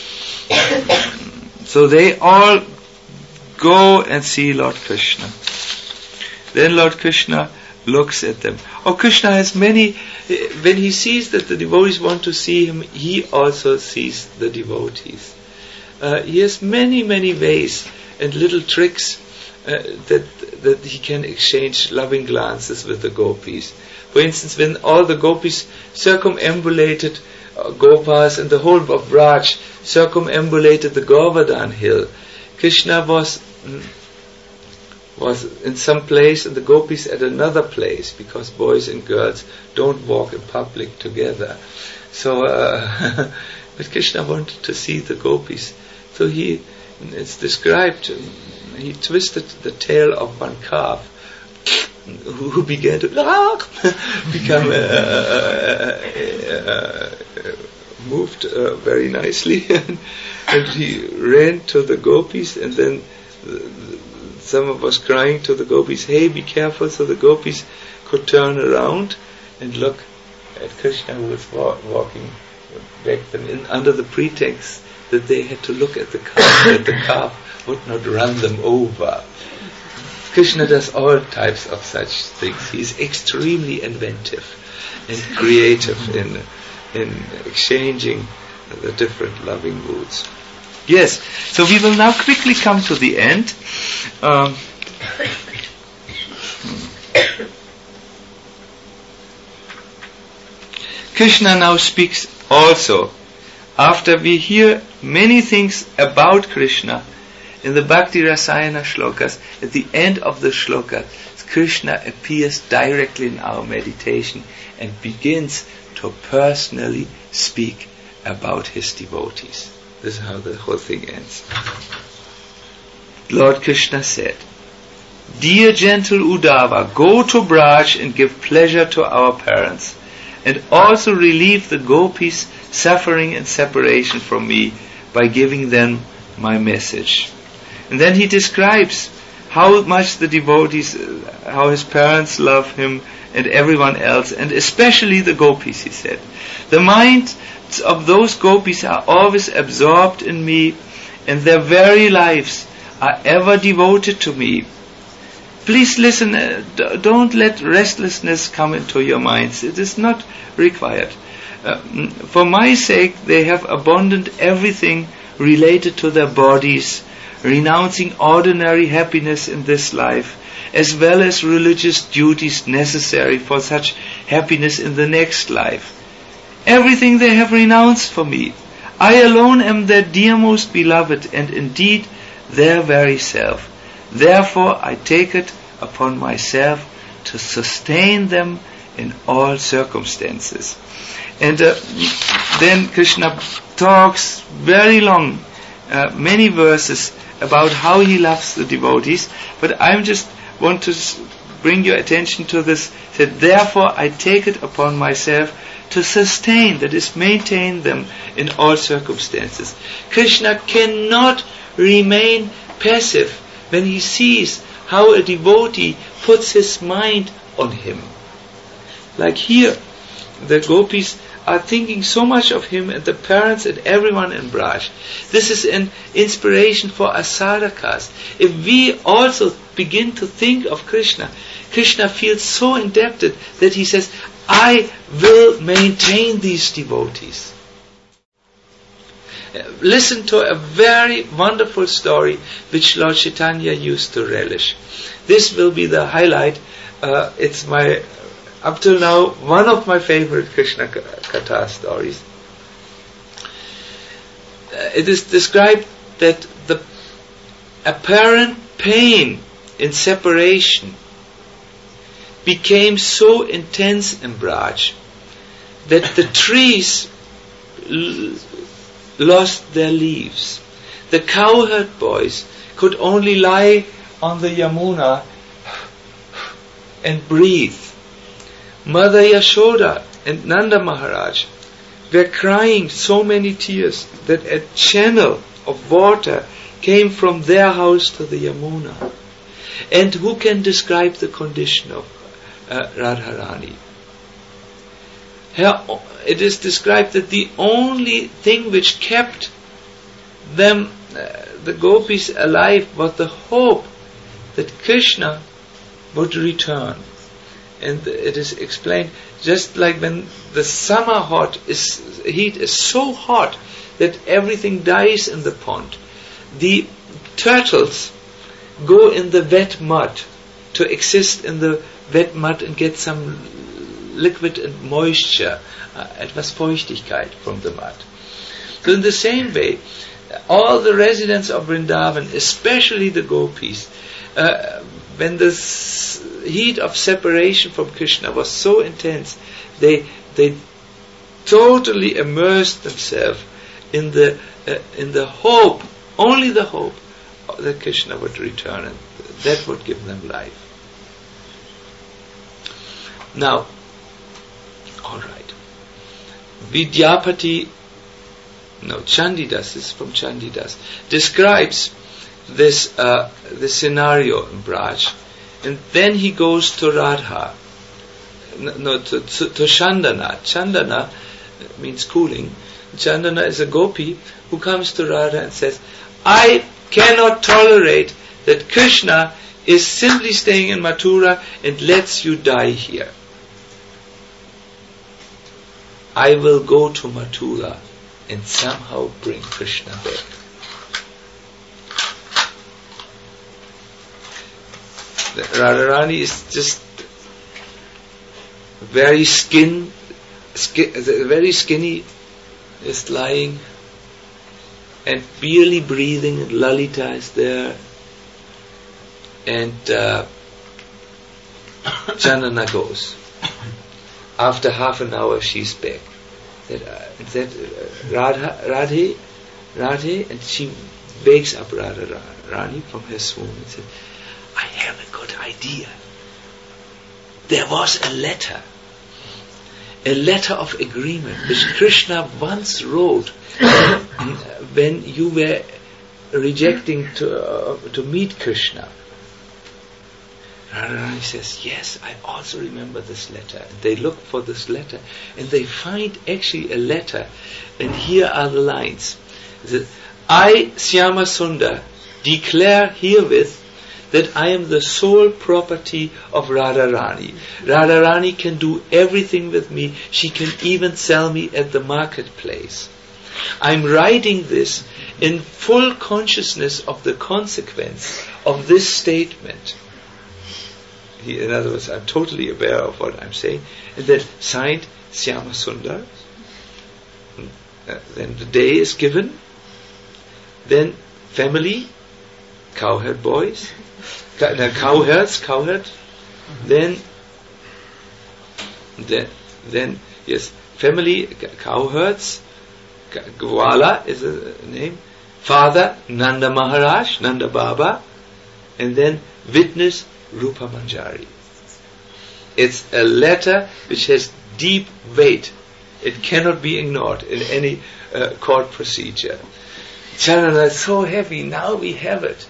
A: So they all go and see Lord Krishna. Then Lord Krishna looks at them. Oh, Krishna has many, when he sees that the devotees want to see him, he also sees the devotees. Uh, he has many, many ways and little tricks uh, that that he can exchange loving glances with the gopis. For instance, when all the gopis circumambulated uh, Gopas and the whole of Braj circumambulated the Govardhan hill, Krishna was mm, was in some place and the gopis at another place, because boys and girls don't walk in public together. So, uh, but Krishna wanted to see the gopis. So he, it's described, he twisted the tail of one calf, who began to become uh, uh, uh, moved uh, very nicely, and he ran to the gopis, and then the, someone was crying to the gopis, hey, be careful, so the gopis could turn around and look at Krishna, who was wa- walking back them in, under the pretext that they had to look at the calf, that the calf would not run them over. Krishna does all types of such things. He is extremely inventive and creative in in exchanging the different loving moods. Yes, so we will now quickly come to the end. Um, Krishna now speaks also. After we hear many things about Krishna, in the Bhakti Rasayana shlokas, at the end of the shloka, Krishna appears directly in our meditation and begins to personally speak about his devotees. This is how the whole thing ends. Lord Krishna said, Dear gentle Uddhava, go to Braj and give pleasure to our parents, and also relieve the gopis suffering in separation from me by giving them my message. And then he describes how much the devotees, how his parents love him and everyone else, and especially the gopis, he said. The minds of those gopis are always absorbed in me, and their very lives are ever devoted to me. Please listen, uh, d- don't let restlessness come into your minds. It is not required. Uh, for my sake, they have abandoned everything related to their bodies, renouncing ordinary happiness in this life, as well as religious duties necessary for such happiness in the next life. Everything they have renounced for me. I alone am their dearmost beloved, and indeed their very self. Therefore I take it upon myself to sustain them in all circumstances. And uh, then Krishna talks very long, uh, many verses about how he loves the devotees, but I just want to bring your attention to this, that therefore I take it upon myself to sustain, that is, maintain them in all circumstances. Krishna cannot remain passive when he sees how a devotee puts his mind on him. Like here, the gopis are thinking so much of him, and the parents and everyone in Braj. This is an inspiration for us sadhakas. If we also begin to think of Krishna, Krishna feels so indebted that he says, I will maintain these devotees. Uh, listen to a very wonderful story which Lord Chaitanya used to relish. This will be the highlight. Uh, it's my, up till now, one of my favorite Krishna Katha stories. Uh, it is described that the apparent pain in separation became so intense in Braj that the trees l- lost their leaves. The cowherd boys could only lie on the Yamuna and breathe. Mother Yashoda and Nanda Maharaj were crying so many tears that a channel of water came from their house to the Yamuna. And who can describe the condition of uh, Radharani? Her, it is described that the only thing which kept them, uh, the gopis, alive was the hope that Krishna would return. And it is explained, just like when the summer hot is, heat is so hot that everything dies in the pond. The turtles go in the wet mud to exist in the wet mud and get some liquid and moisture, uh, etwas Feuchtigkeit from the mud. So in the same way, all the residents of Vrindavan, especially the gopis, uh, when the s- heat of separation from Krishna was so intense, they they totally immersed themselves in the uh, in the hope, only the hope that Krishna would return, and that would give them life. Now, all right, Vidyapati, no, Chandidas, this is from Chandidas, describes this uh, this scenario in Braj, and then he goes to Radha, no, to, to, to Chandana. Chandana means cooling. Chandana is a gopi who comes to Radha and says, I cannot tolerate that Krishna is simply staying in Mathura and lets you die here. I will go to Mathura and somehow bring Krishna back. The Radharani is just very skin, skin, very skinny, is lying and barely breathing, and Lalita is there, and uh, Chandana goes. After half an hour, she's back. That, uh, that uh, Radha, Radhe, Radhe, and she wakes up Radha Rani from her swoon and says, I have a good idea. There was a letter, a letter of agreement which Krishna once wrote when you were rejecting to uh, to meet Krishna. Radharani says, yes, I also remember this letter. And they look for this letter and they find actually a letter, and here are the lines. I, Syama Sundar, declare herewith that I am the sole property of Radharani. Radharani can do everything with me. She can even sell me at the marketplace. I'm writing this in full consciousness of the consequence of this statement. He, in other words, I'm totally aware of what I'm saying. And then signed Syama Sundar. Uh, then the day is given. Then family, cowherd boys, no, cowherds, cowherd. Then, then, then, yes, family, cowherds. Gwala is a name. Father, Nanda Maharaj, Nanda Baba. And then witness, Rupa Manjari. It's a letter which has deep weight. It cannot be ignored in any uh, court procedure. Chandana is so heavy. Now we have it.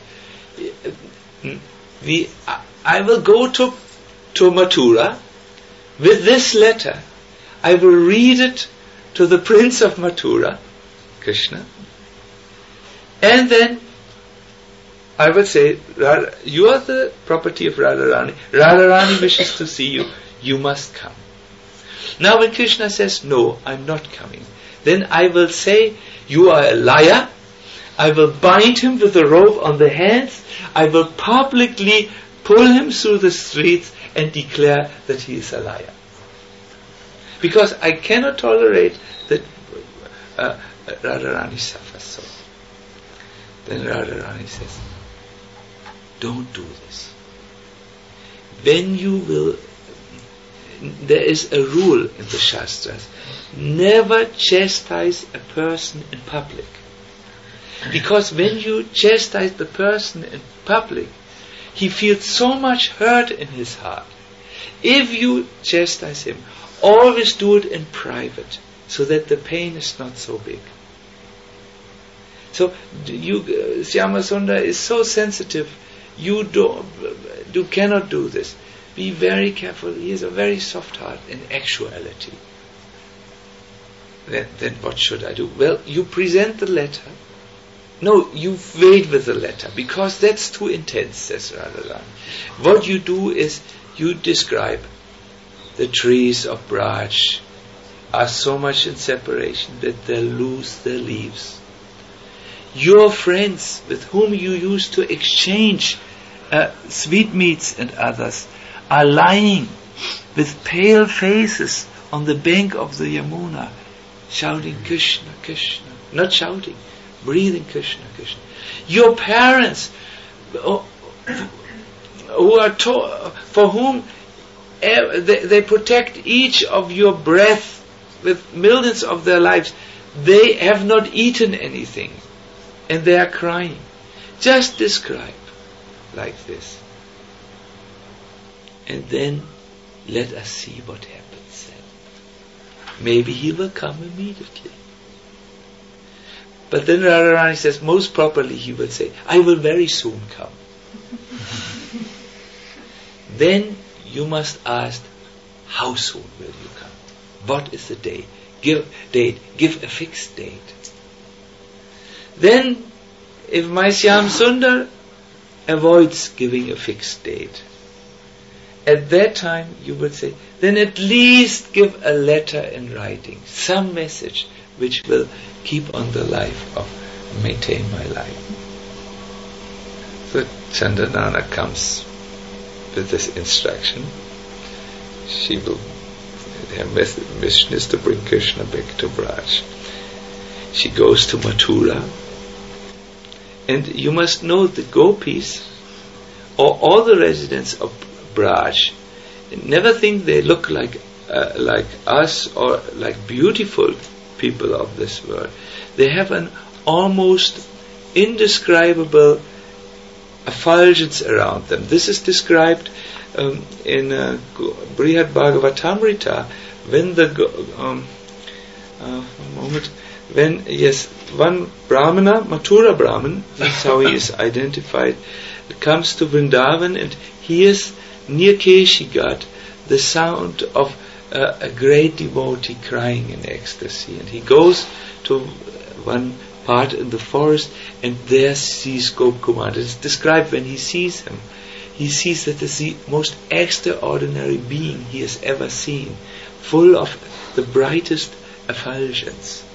A: We, I will go to to Mathura with this letter. I will read it to the Prince of Mathura, Krishna, and then I would say, you are the property of Radharani. Radharani wishes to see you. You must come. Now when Krishna says, no, I'm not coming, then I will say you are a liar. I will bind him with a rope on the hands. I will publicly pull him through the streets and declare that he is a liar. Because I cannot tolerate that uh, Radharani suffers so. Then Radharani says, don't do this. When you will, there is a rule in the Shastras, never chastise a person in public. Because when you chastise the person in public, he feels so much hurt in his heart. If you chastise him, always do it in private, so that the pain is not so big. So you, uh, Shyamasundar is so sensitive. You do, you cannot do this. Be very careful. He has a very soft heart in actuality. Then, then what should I do? Well, you present the letter. No, you wait with the letter, because that's too intense, says Radharani. What you do is, you describe the trees of Braj are so much in separation that they lose their leaves. Your friends with whom you used to exchange uh, sweetmeats and others are lying with pale faces on the bank of the Yamuna, shouting Krishna, Krishna. Not shouting, breathing Krishna, Krishna. Your parents, oh, who are to- for whom eh, they, they protect each of your breath with millions of their lives, they have not eaten anything, and they are crying. Just describe like this, and then let us see what happens then. Maybe he will come immediately. But then Radharani says, most properly he will say, I will very soon come. Then you must ask, how soon will you come? What is the day? Give date. Give a fixed date. Then, if my Shyam Sundar avoids giving a fixed date, at that time you would say, then at least give a letter in writing, some message which will keep on the life of, maintain my life. So Chandanana comes with this instruction. She will, her mission is to bring Krishna back to Braj. She goes to Mathura, and you must know the gopis, or all the residents of Braj, never think they look like uh, like us or like beautiful people of this world. They have an almost indescribable effulgence around them. This is described um, in uh, Brihad Bhagavatamrita, when the um, uh, moment when yes one Brahmana, Mathura Brahman, that's how he is identified, comes to Vrindavan and hears near Keshi Ghat the sound of uh, a great devotee crying in ecstasy, and he goes to one part in the forest and there sees Gopkumar. It is described when he sees him, he sees that it's the most extraordinary being he has ever seen, full of the brightest effulgence.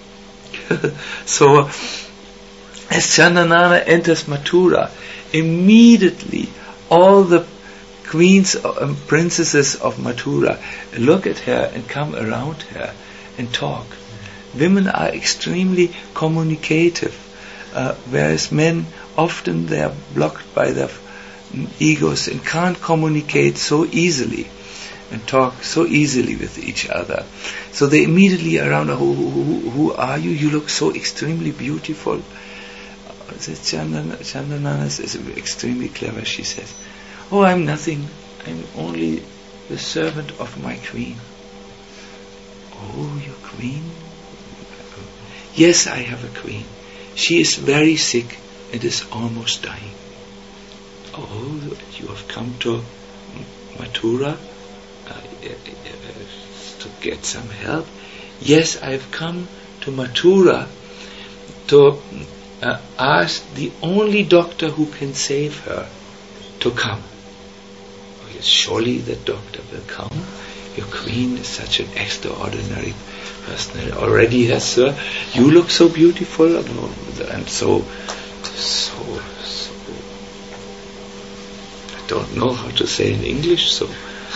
A: So as Chandanana enters Mathura, immediately all the queens and um, princesses of Mathura look at her and come around her and talk. Women are extremely communicative, uh, whereas men often they are blocked by their egos and can't communicate so easily and talk so easily with each other. So they immediately around her, who, who, who are you? You look so extremely beautiful. Uh, Chandana, Chandanana is extremely clever. She says, oh, I'm nothing. I'm only the servant of my queen. Oh, your queen? Yes, I have a queen. She is very sick and is almost dying. Oh, you have come to Mathura uh, to get some help? Yes, I have come to Mathura to uh, ask the only doctor who can save her to come. Oh, yes, surely the doctor will come. your queen is such an extraordinary person. Already has her. You look so beautiful, and so, so, so. I don't know how to say in English. So,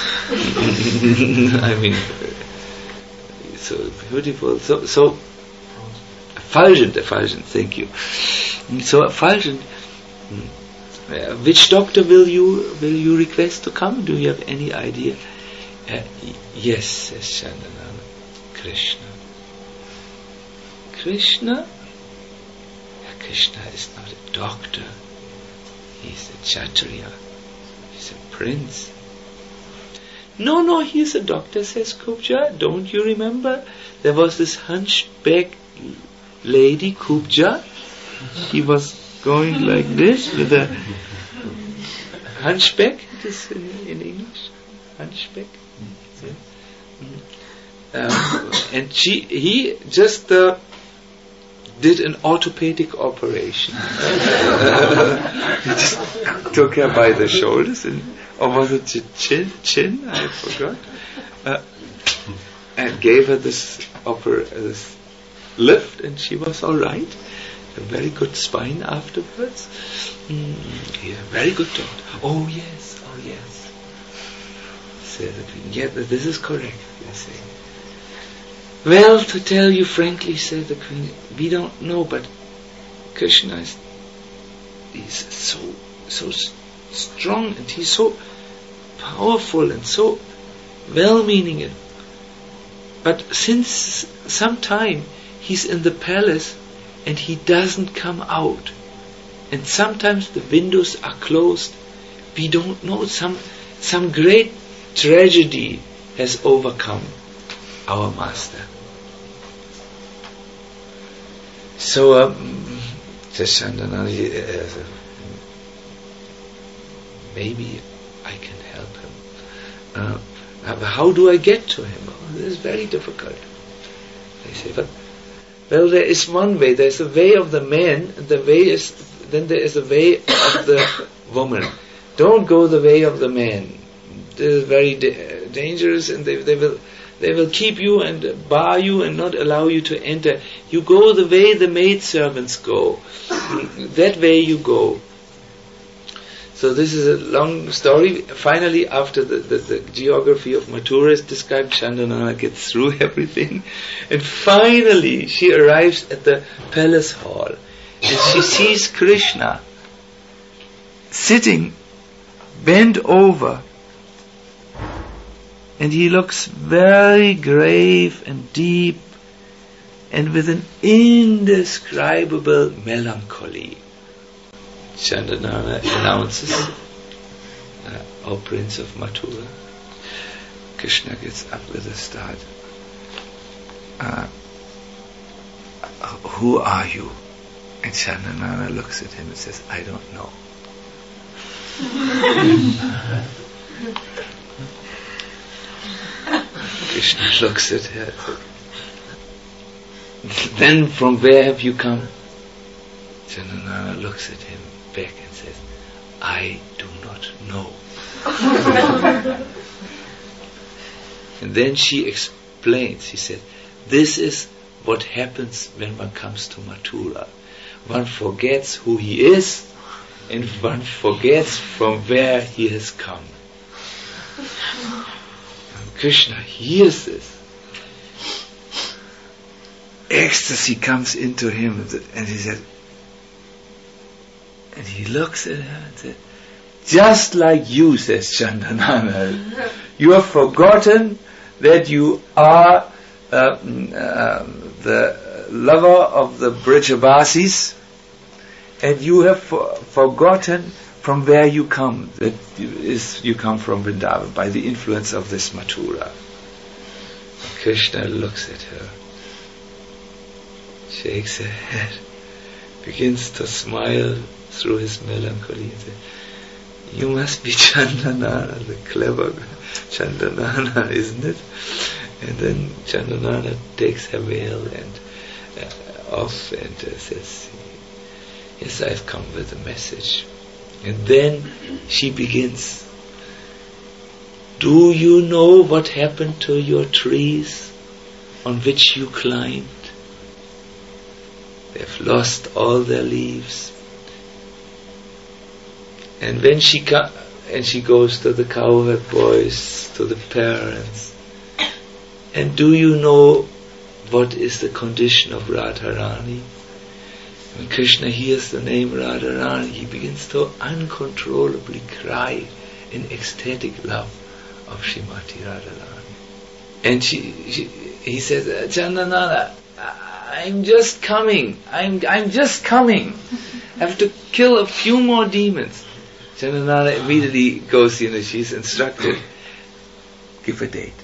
A: I mean, so beautiful. So, so. Effulgent, effulgent. Thank you. So, effulgent. Uh, which doctor will you will you request to come? Do you have any idea? Uh, y- yes, says Chandanana. Krishna. Krishna? Krishna is not a doctor. He's a Kshatriya. He's a prince. No, no, he's a doctor, says Kubja. Don't you remember? There was this hunchback lady, Kubja. He was going like this with a hunchback. It is in, in English. Hunchback. Um, and she, he just uh, did an orthopedic operation. He just took her by the shoulders, and, or was it chin? Chin? I forgot. Uh, and gave her this opera, this lift, and she was all right. A very good spine afterwards. Mm, yeah, very good doctor. Oh yes, oh yes. Said the queen. Yeah, this is correct. They say. Well, to tell you frankly, said the queen, we don't know, but Krishna is he's so so strong, and he's so powerful and so well-meaning. But since some time he's in the palace and he doesn't come out, and sometimes the windows are closed. We don't know. Some some great tragedy has overcome our master. So, um, Chandanana, uh, maybe I can help him. Uh, how do I get to him? Oh, this is very difficult. They say, but well, there is one way. There is a way of the man, and the way is then there is a way of the woman. Don't go the way of the man. This is very da- dangerous, and they, they will they will keep you and bar you and not allow you to enter. You go the way the maidservants go. That way you go. So this is a long story. Finally, after the, the, the geography of Mathura is described, Chandanana gets through everything. And finally, she arrives at the palace hall. And she sees Krishna sitting, bent over. And he looks very grave and deep, and with an indescribable melancholy. Chandanana announces, uh, O Prince of Mathura. Krishna gets up with a start. Uh, who are you? And Chandanana looks at him and says, I don't know. Krishna looks at her. Then from where have you come? Chandanana looks at him back and says, I do not know. And then she explains, she said, this is what happens when one comes to Mathura. One forgets who he is, and one forgets from where he has come. And Krishna hears this. Ecstasy comes into him, and he said, and he looks at her and said, just like you, says Chandanana, you have forgotten that you are uh, uh, the lover of the Brajavasis, and you have for- forgotten from where you come, that is, you come from Vrindavan, by the influence of this Mathura. Krishna looks at her, shakes her head, begins to smile through his melancholy and says, you must be Chandanana, the clever Chandanana, isn't it? And then Chandanana takes her veil and uh, off and uh, says, yes, I've come with a message. And then she begins Do you know what happened to your trees on which you climbed? They've lost all their leaves. And when she co- and she goes to the cowherd boys, to the parents, and do you know what is the condition of Radharani? When Krishna hears the name Radharani, he begins to uncontrollably cry in ecstatic love of Srimati Radharani. And she, she, he says, Chandanala, I'm just coming. I'm, I'm just coming. I have to kill a few more demons. Chandanala immediately goes, you know, she's instructed, give a date.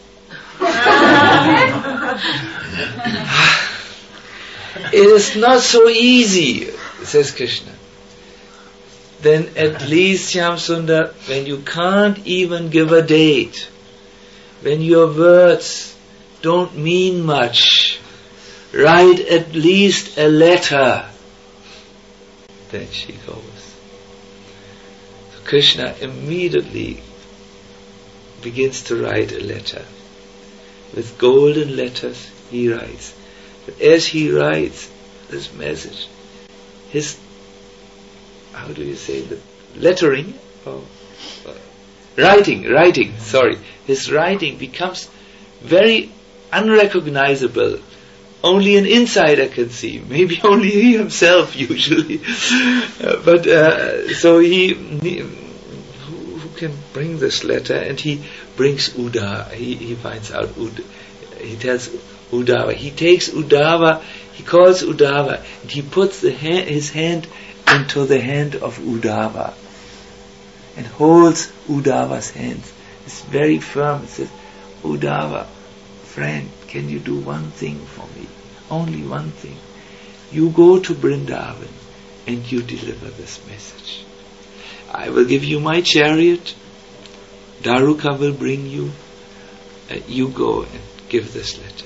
A: It is not so easy, says Krishna. Then at least, Shyamsundar, when you can't even give a date, when your words don't mean much, write at least a letter. Then she goes. So Krishna immediately begins to write a letter. With golden letters he writes. But as he writes this message, his, how do you say, the lettering, oh, uh, writing, writing, sorry, his writing becomes very unrecognizable. Only an insider can see, maybe only he himself usually. uh, but uh, so he, he who, who can bring this letter, and he brings Uddhava. He, he finds out Ud, he tells Uddhava. He takes Uddhava. He calls Uddhava, and he puts the hand, his hand into the hand of Uddhava, and holds Uddhava's hand. It's very firm. It says, Uddhava, friend, can you do one thing for me? Only one thing. You go to Vrindavan and you deliver this message. I will give you my chariot. Daruka will bring you. Uh, you go and give this letter.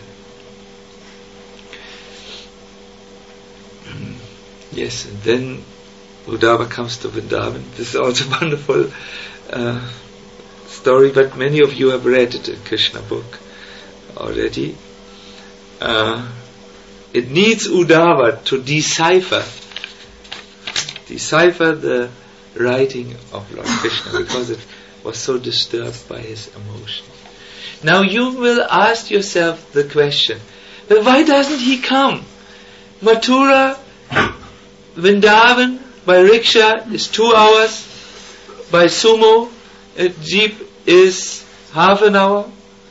A: Yes, and then Uddhava comes to Vrindavan. This is also a wonderful uh, story, but many of you have read it in Krishna book already. Uh, it needs Uddhava to decipher decipher the writing of Lord Krishna, because it was so disturbed by his emotion. Now you will ask yourself the question, but why doesn't he come? Mathura, Vrindavan by rickshaw is two hours, by sumo, a jeep is half an hour,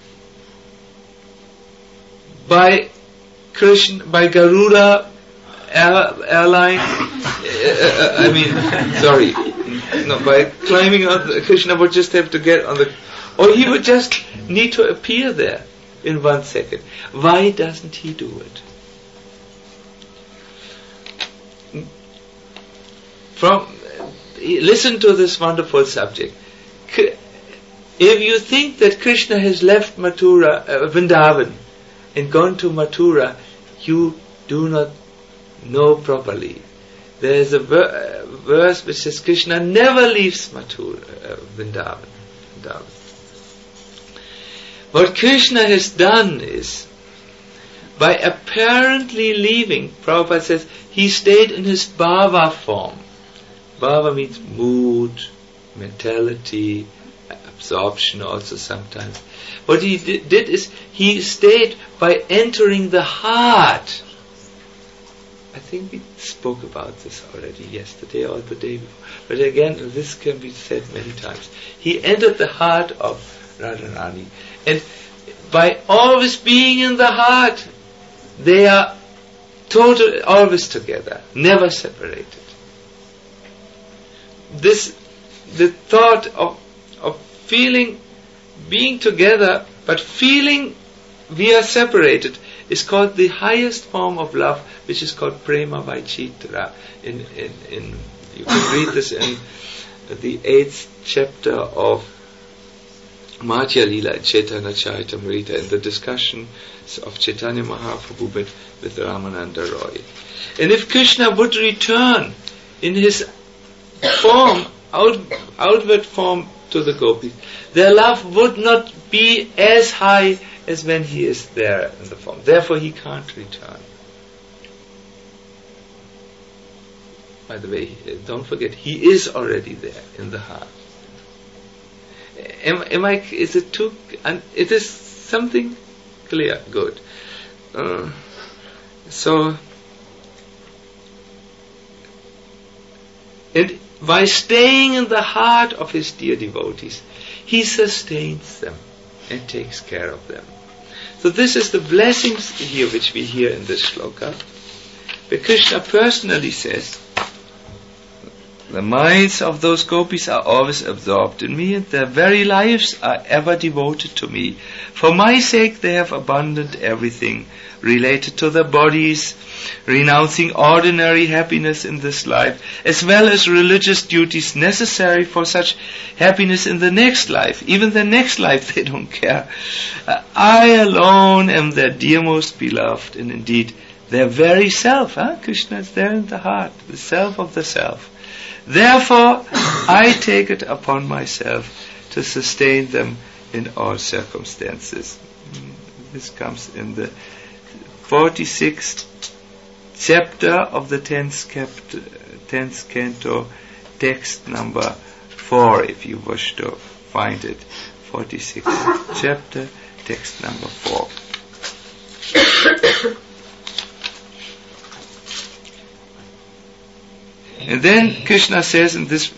A: by Krishna, by Garuda air, airline, uh, I mean, sorry, no, by climbing on the, Krishna would just have to get on the, or he would just need to appear there in one second. Why doesn't he do it? From, listen to this wonderful subject. If you think that Krishna has left Mathura, uh, Vrindavan, and gone to Mathura, you do not know properly. There is a ver- verse which says Krishna never leaves Mathura, uh, Vrindavan. Vrindavan. What Krishna has done is, by apparently leaving, Prabhupada says, he stayed in his bhava form. Bhava means mood, mentality, absorption also sometimes. What he did, did is, he stayed by entering the heart. I think we spoke about this already yesterday or the day before. But again, this can be said many times. He entered the heart of Radharani. And by always being in the heart, they are total, always together, never separated. This, the thought of, of feeling, being together, but feeling we are separated, is called the highest form of love, which is called prema vaichitra. In, in, in, you can read this in the eighth chapter of Madhya Lila, Chaitanya Charitamrita, in the discussion of Chaitanya Mahaprabhu with, with Ramananda Roy. And if Krishna would return in his form, out, outward form, to the gopis, their love would not be as high as when he is there in the form. Therefore he can't return. By the way, don't forget, he is already there in the heart. Am, am I, is it too, and it is something clear? Good. Uh, so, and by staying in the heart of his dear devotees, he sustains them and takes care of them. So this is the blessings here which we hear in this shloka, where Krishna personally says, the minds of those gopis are always absorbed in me, and their very lives are ever devoted to me. For my sake they have abandoned everything related to their bodies, renouncing ordinary happiness in this life, as well as religious duties necessary for such happiness in the next life. Even the next life they don't care. Uh, I alone am their dearmost beloved, and indeed their very self. Huh? Krishna is there in the heart, the self of the self. Therefore, I take it upon myself to sustain them in all circumstances. This comes in the forty-sixth chapter of the tenth, cap- tenth canto, text number four, if you wish to find it. forty-sixth chapter, text number four. And then Krishna says in this,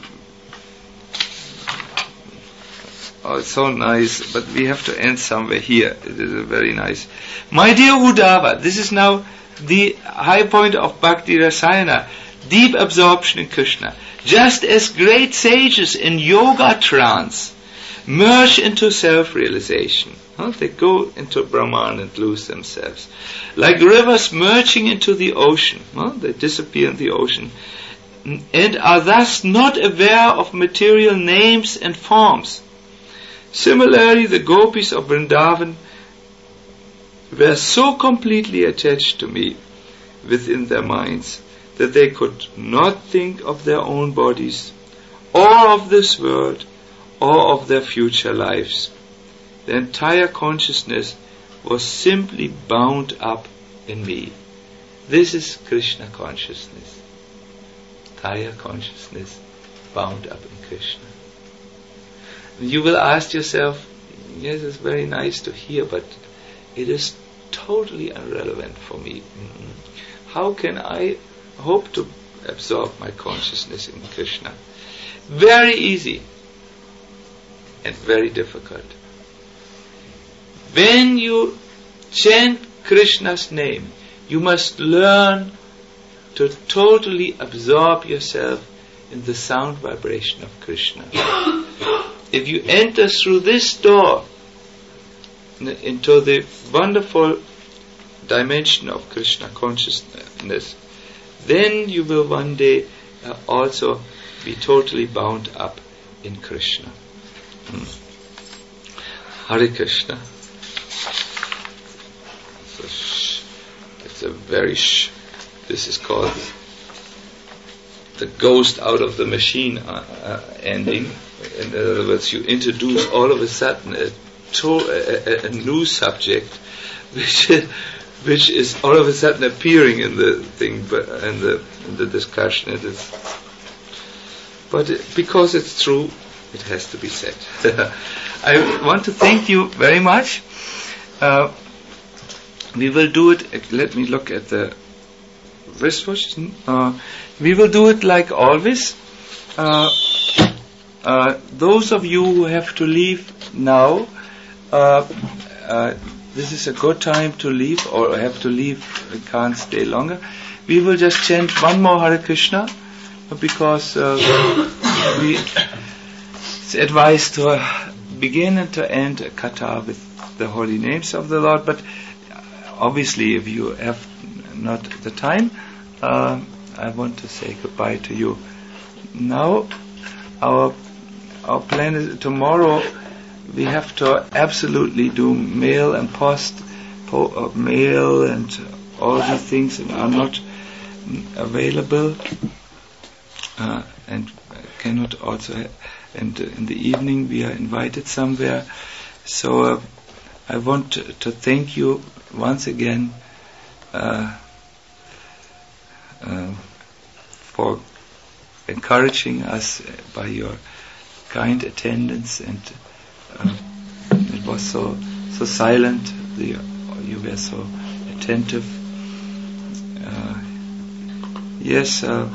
A: oh, it's so nice, but we have to end somewhere here. It is a very nice. My dear Uddhava, this is now the high point of Bhakti Rasayana, deep absorption in Krishna. Just as great sages in yoga trance merge into self-realization. Huh? They go into Brahman and lose themselves. Like rivers merging into the ocean. Huh? They disappear in the ocean. And are thus not aware of material names and forms. Similarly, the gopis of Vrindavan were so completely attached to me within their minds that they could not think of their own bodies, or of this world, or of their future lives. The entire consciousness was simply bound up in me. This is Krishna consciousness. Entire consciousness bound up in Krishna. You will ask yourself, yes, it's very nice to hear, but it is totally irrelevant for me. Mm-hmm. How can I hope to absorb my consciousness in Krishna? Very easy and very difficult. When you chant Krishna's name, you must learn to totally absorb yourself in the sound vibration of Krishna. If you enter through this door into the wonderful dimension of Krishna consciousness, then you will one day uh, also be totally bound up in Krishna. Hmm. Hare Krishna. It's a, sh- it's a very sh- this is called the ghost out of the machine uh, uh, ending. In other words, you introduce all of a sudden a, to- a, a new subject, which which is all of a sudden appearing in the thing, but in the in the discussion. It is, but it, because it's true, it has to be said. I want to thank you very much. Uh, we will do it. Let me look at the wristwatch. Uh, we will do it like always. Uh, uh, those of you who have to leave now, uh, uh, this is a good time to leave, or have to leave, we can't stay longer. We will just chant one more Hare Krishna, because uh, we, it's advised to uh, begin and to end a katha with the holy names of the Lord, but obviously if you have not the time, uh, I want to say goodbye to you. Now, our our plan is tomorrow. We have to absolutely do mail and post, po- uh, mail and all these things are not available. Uh, and cannot also, ha- and uh, in the evening we are invited somewhere. So uh, I want to, to thank you once again uh, uh, for encouraging us by your kind attendance, and uh, it was so so silent. The, you were so attentive. Uh, yes, uh,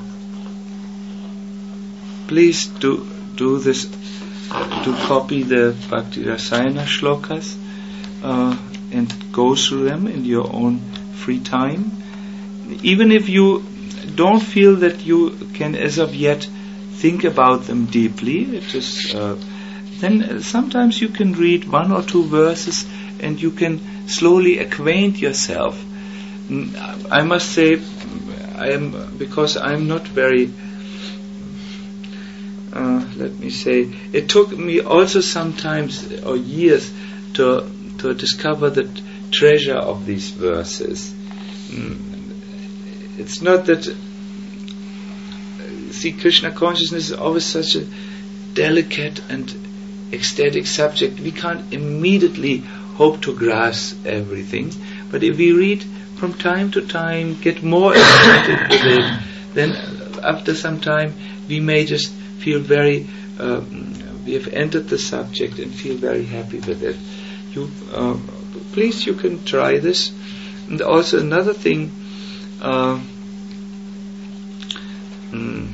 A: please do do this. Uh, do copy the Bhakti Rasayana shlokas uh, and go through them in your own free time. Even if you don't feel that you can, as of yet, think about them deeply, it is, uh, then sometimes you can read one or two verses and you can slowly acquaint yourself. I must say, I am because I am not very. Uh, let me say, it took me also sometimes or years to to discover the t- treasure of these verses. Mm. It's not that. See, Krishna consciousness is always such a delicate and ecstatic subject. We can't immediately hope to grasp everything, but if we read from time to time, get more acquainted with it, then after some time we may just feel very, um, we have entered the subject and feel very happy with it. You, uh, please, you can try this. And also another thing, uh, mm,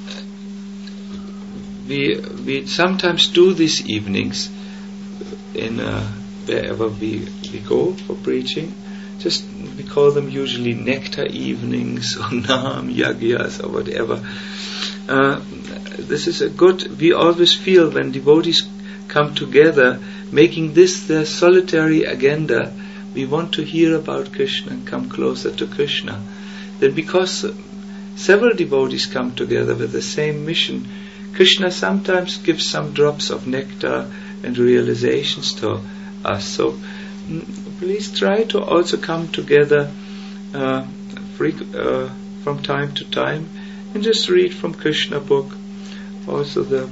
A: we we sometimes do these evenings in uh, wherever we we go for preaching. Just we call them usually nectar evenings or Nam Yagyas or whatever. Uh, this is a good, we always feel when devotees come together, making this their solitary agenda, we want to hear about Krishna and come closer to Krishna. Then because several devotees come together with the same mission, Krishna sometimes gives some drops of nectar and realizations to us. So mm, please try to also come together uh, freak, uh, from time to time and just read from Krishna book. Also the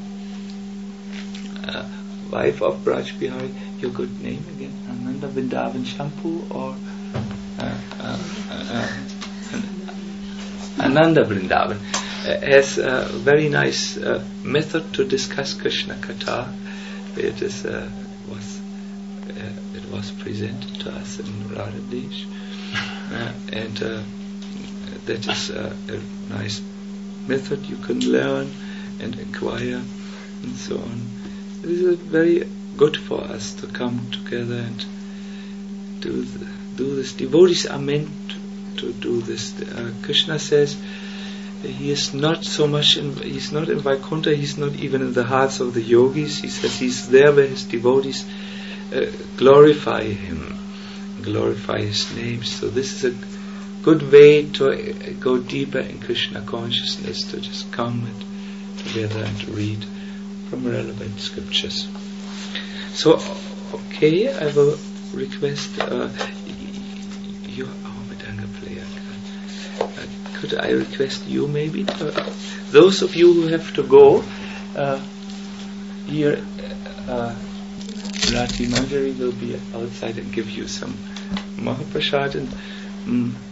A: uh, wife of Braj Bihari, your good name again, Ananda Vrindavan Shampoo or uh, uh, uh, uh, Ananda Vrindavan uh, has a very nice uh, method to discuss Krishna Katha. It is uh, was uh, it was presented to us in Radhadesh, uh, and uh, that is uh, a nice method you can learn and inquire and so on. It is very good for us to come together and do the, do this. Devotees are meant to do this. Uh, Krishna says he is not so much in, he's not in Vaikuntha, he's not even in the hearts of the yogis. He says he's there where his devotees uh, glorify him, glorify his name. So this is a good way to uh, go deeper in Krishna consciousness, to just come and together and read from relevant scriptures. So, okay, I will request uh, you, oh, Madanga player. Uh, could I request you maybe? To, uh, those of you who have to go, uh, here, uh, Rati Manjari will be outside and give you some Mahaprasad, and mm,